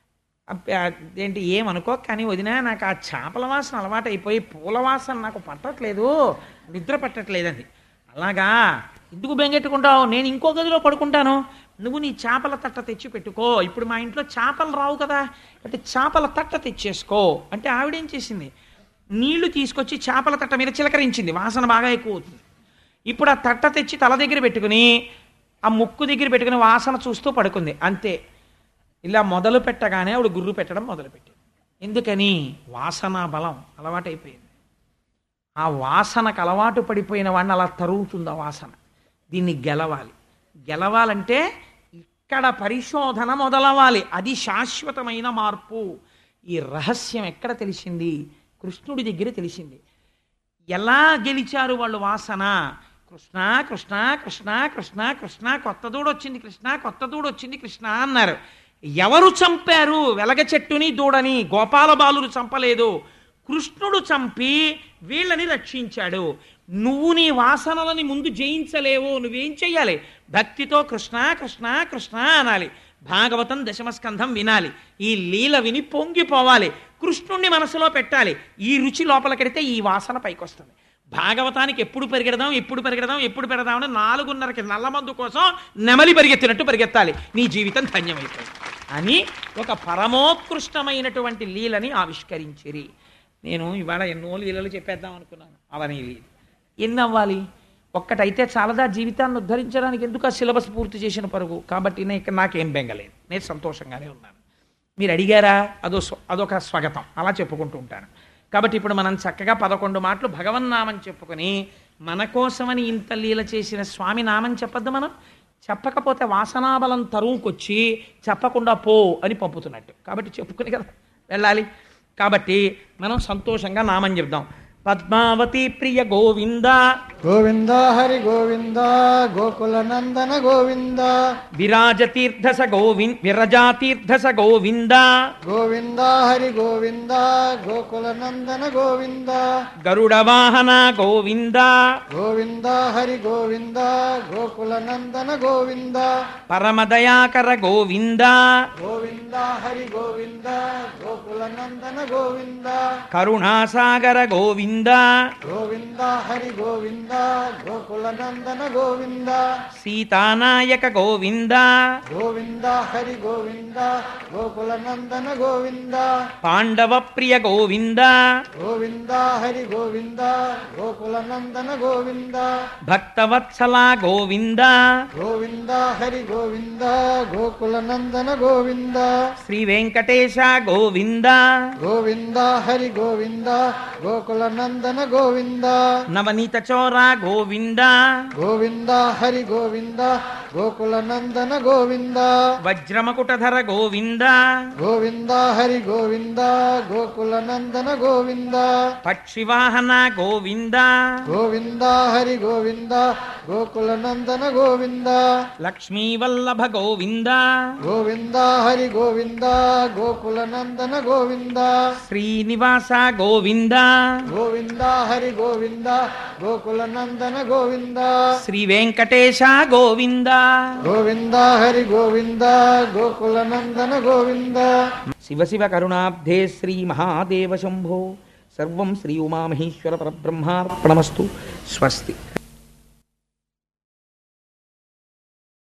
ఏంటి ఏమనుకో కానీ వదినా, నాకు ఆ చేపల వాసన అలవాటు అయిపోయి పూల వాసన నాకు పట్టట్లేదు, నిద్ర పట్టట్లేదండి. అలాగా, ఎందుకు బెంగెట్టుకుంటావు? నేను ఇంకో గదిలో పడుకుంటాను, నువ్వు నీ చేపల తట్ట తెచ్చి పెట్టుకో. ఇప్పుడు మా ఇంట్లో చేపలు రావు కదా, అంటే చేపల తట్ట తెచ్చేసుకో అంటే ఆవిడేం చేసింది? నీళ్లు తీసుకొచ్చి చేపల తట్ట మీద చిలకరించింది. వాసన బాగా ఎక్కువ అవుతుంది. ఇప్పుడు ఆ తట్ట తెచ్చి తల దగ్గర పెట్టుకుని ఆ ముక్కు దగ్గర పెట్టుకుని వాసన చూస్తూ పడుకుంది. అంతే. ఇలా మొదలు పెట్టగానే ఆవిడ గుర్రు పెట్టడం మొదలుపెట్టింది. ఎందుకని? వాసన బలం అలవాటైపోయింది. ఆ వాసనకు అలవాటు పడిపోయిన వాడిని అలా తరుగుతుంది ఆ వాసన. దీన్ని గెలవాలి. గెలవాలంటే ఇక్కడ పరిశోధన మొదలవ్వాలి. అది శాశ్వతమైన మార్పు. ఈ రహస్యం ఎక్కడ తెలిసింది? కృష్ణుడి దగ్గర తెలిసింది. ఎలా గెలిచారు వాళ్ళు వాసన? కృష్ణ కృష్ణ కృష్ణ కృష్ణ కృష్ణ కొత్త దూడ వచ్చింది కృష్ణ కొత్త దూడ వచ్చింది కృష్ణ అన్నారు. ఎవరు చంపారు వెలగ చెట్టుని దూడని? గోపాల బాలురు చంపలేదు, కృష్ణుడు చంపి వీళ్ళని రక్షించాడు. నువ్వు నీ వాసనలని ముందు జయించలేవు. నువ్వేం చెయ్యాలి? భక్తితో కృష్ణ కృష్ణ కృష్ణ అనాలి. భాగవతం దశమస్కంధం వినాలి. ఈ లీల విని పొంగిపోవాలి. కృష్ణుణ్ణి మనసులో పెట్టాలి. ఈ రుచి లోపలికెడితే ఈ వాసన పైకి వస్తుంది. భాగవతానికి ఎప్పుడు పరిగెడదాం ఎప్పుడు పరిగెడదాం ఎప్పుడు పెడదామని నాలుగున్నరకి నల్లమందు కోసం నెమలి పరిగెత్తినట్టు పరిగెత్తాలి, నీ జీవితం ధన్యమైపోయింది అని ఒక పరమోత్కృష్టమైనటువంటి లీలని ఆవిష్కరించిరి. నేను ఇవాళ ఎన్నో లీలలు చెప్పేద్దాం అనుకున్నాను, అవన్నీ లేదు. ఎన్ని అవ్వాలి? ఒక్కటైతే చాలదా జీవితాన్ని ఉద్ధరించడానికి? ఎందుకు ఆ సిలబస్ పూర్తి చేసిన పరుగు? కాబట్టి నేను ఇక్కడ నాకేం బెంగలేదు, నేను సంతోషంగానే ఉన్నాను. మీరు అడిగారా, అదో అదొక స్వాగతం, అలా చెప్పుకుంటూ ఉంటాను. కాబట్టి ఇప్పుడు మనం చక్కగా పదకొండు మాటలు భగవన్నామం చెప్పుకొని, మన కోసమని ఇంత లీల చేసిన స్వామి నామం చెప్పద్దు మనం? చెప్పకపోతే వాసనాబలం తరువుకొచ్చి చెప్పకుండా పో అని పంపుతున్నట్టు. కాబట్టి చెప్పుకుని కదా వెళ్ళాలి. కాబట్టి మనం సంతోషంగా నామం చెప్దాం. పద్మావతి ప్రియ గోవింద గోవింద హరి గోవింద గోకుల నందన గోవింద విరాజతీర్థస గోవింద విరజాతీర్థస గోవింద గోవింద హరి గోవింద గోకుల నందన గోవింద గరుడ వాహన గోవింద గోవింద హరి గోవింద గోకుల నందన గోవింద పరమదయాకర గోవింద గోవింద హరి గోవింద గోకుల నందన గోవింద కరుణాసాగర గోవింద గోవింద హరి గోవింద గోకుల నందన గోవింద సీతానాయక గోవింద గోవింద హరి గోవింద గోకుల నందన గోవింద పాండవ ప్రియ గోవింద గోవింద హరి గోవింద గోకుల నందన గోవింద భక్తవత్సల గోవింద గోవింద హరి గోవింద గోకుల నందన గోవింద శ్రీ వెంకటేశ గోవింద గోవింద హరి గోవింద గోకుల నందన గోవింద నవనీత చోర గోవింద గోవింద హరి గోవింద గోకుల నందన గోవింద వజ్రమకుటధర గోవింద గోవింద హరి గోవింద గోకుల నందన గోవింద పక్షివాహన గోవింద గోవింద హరి గోవింద గోకుల నందన గోవింద లక్ష్మీవల్లభ గోవింద గోవింద హరి గోవింద గోకుల నందన గోవింద శ్రీనివాస గోవింద గోవింద హరి గోవింద గోకుల నందన గోవింద శ్రీ వెంకటేశ గోవింద గోవింద హరి గోవింద గోకుల నందన గోవింద శివ శివ కరుణాబ్ధే శ్రీ మహాదేవ శంభో సర్వం శ్రీ ఉమామహేశ్వర పరబ్రహ్మార్పణమస్తు. స్వస్తి.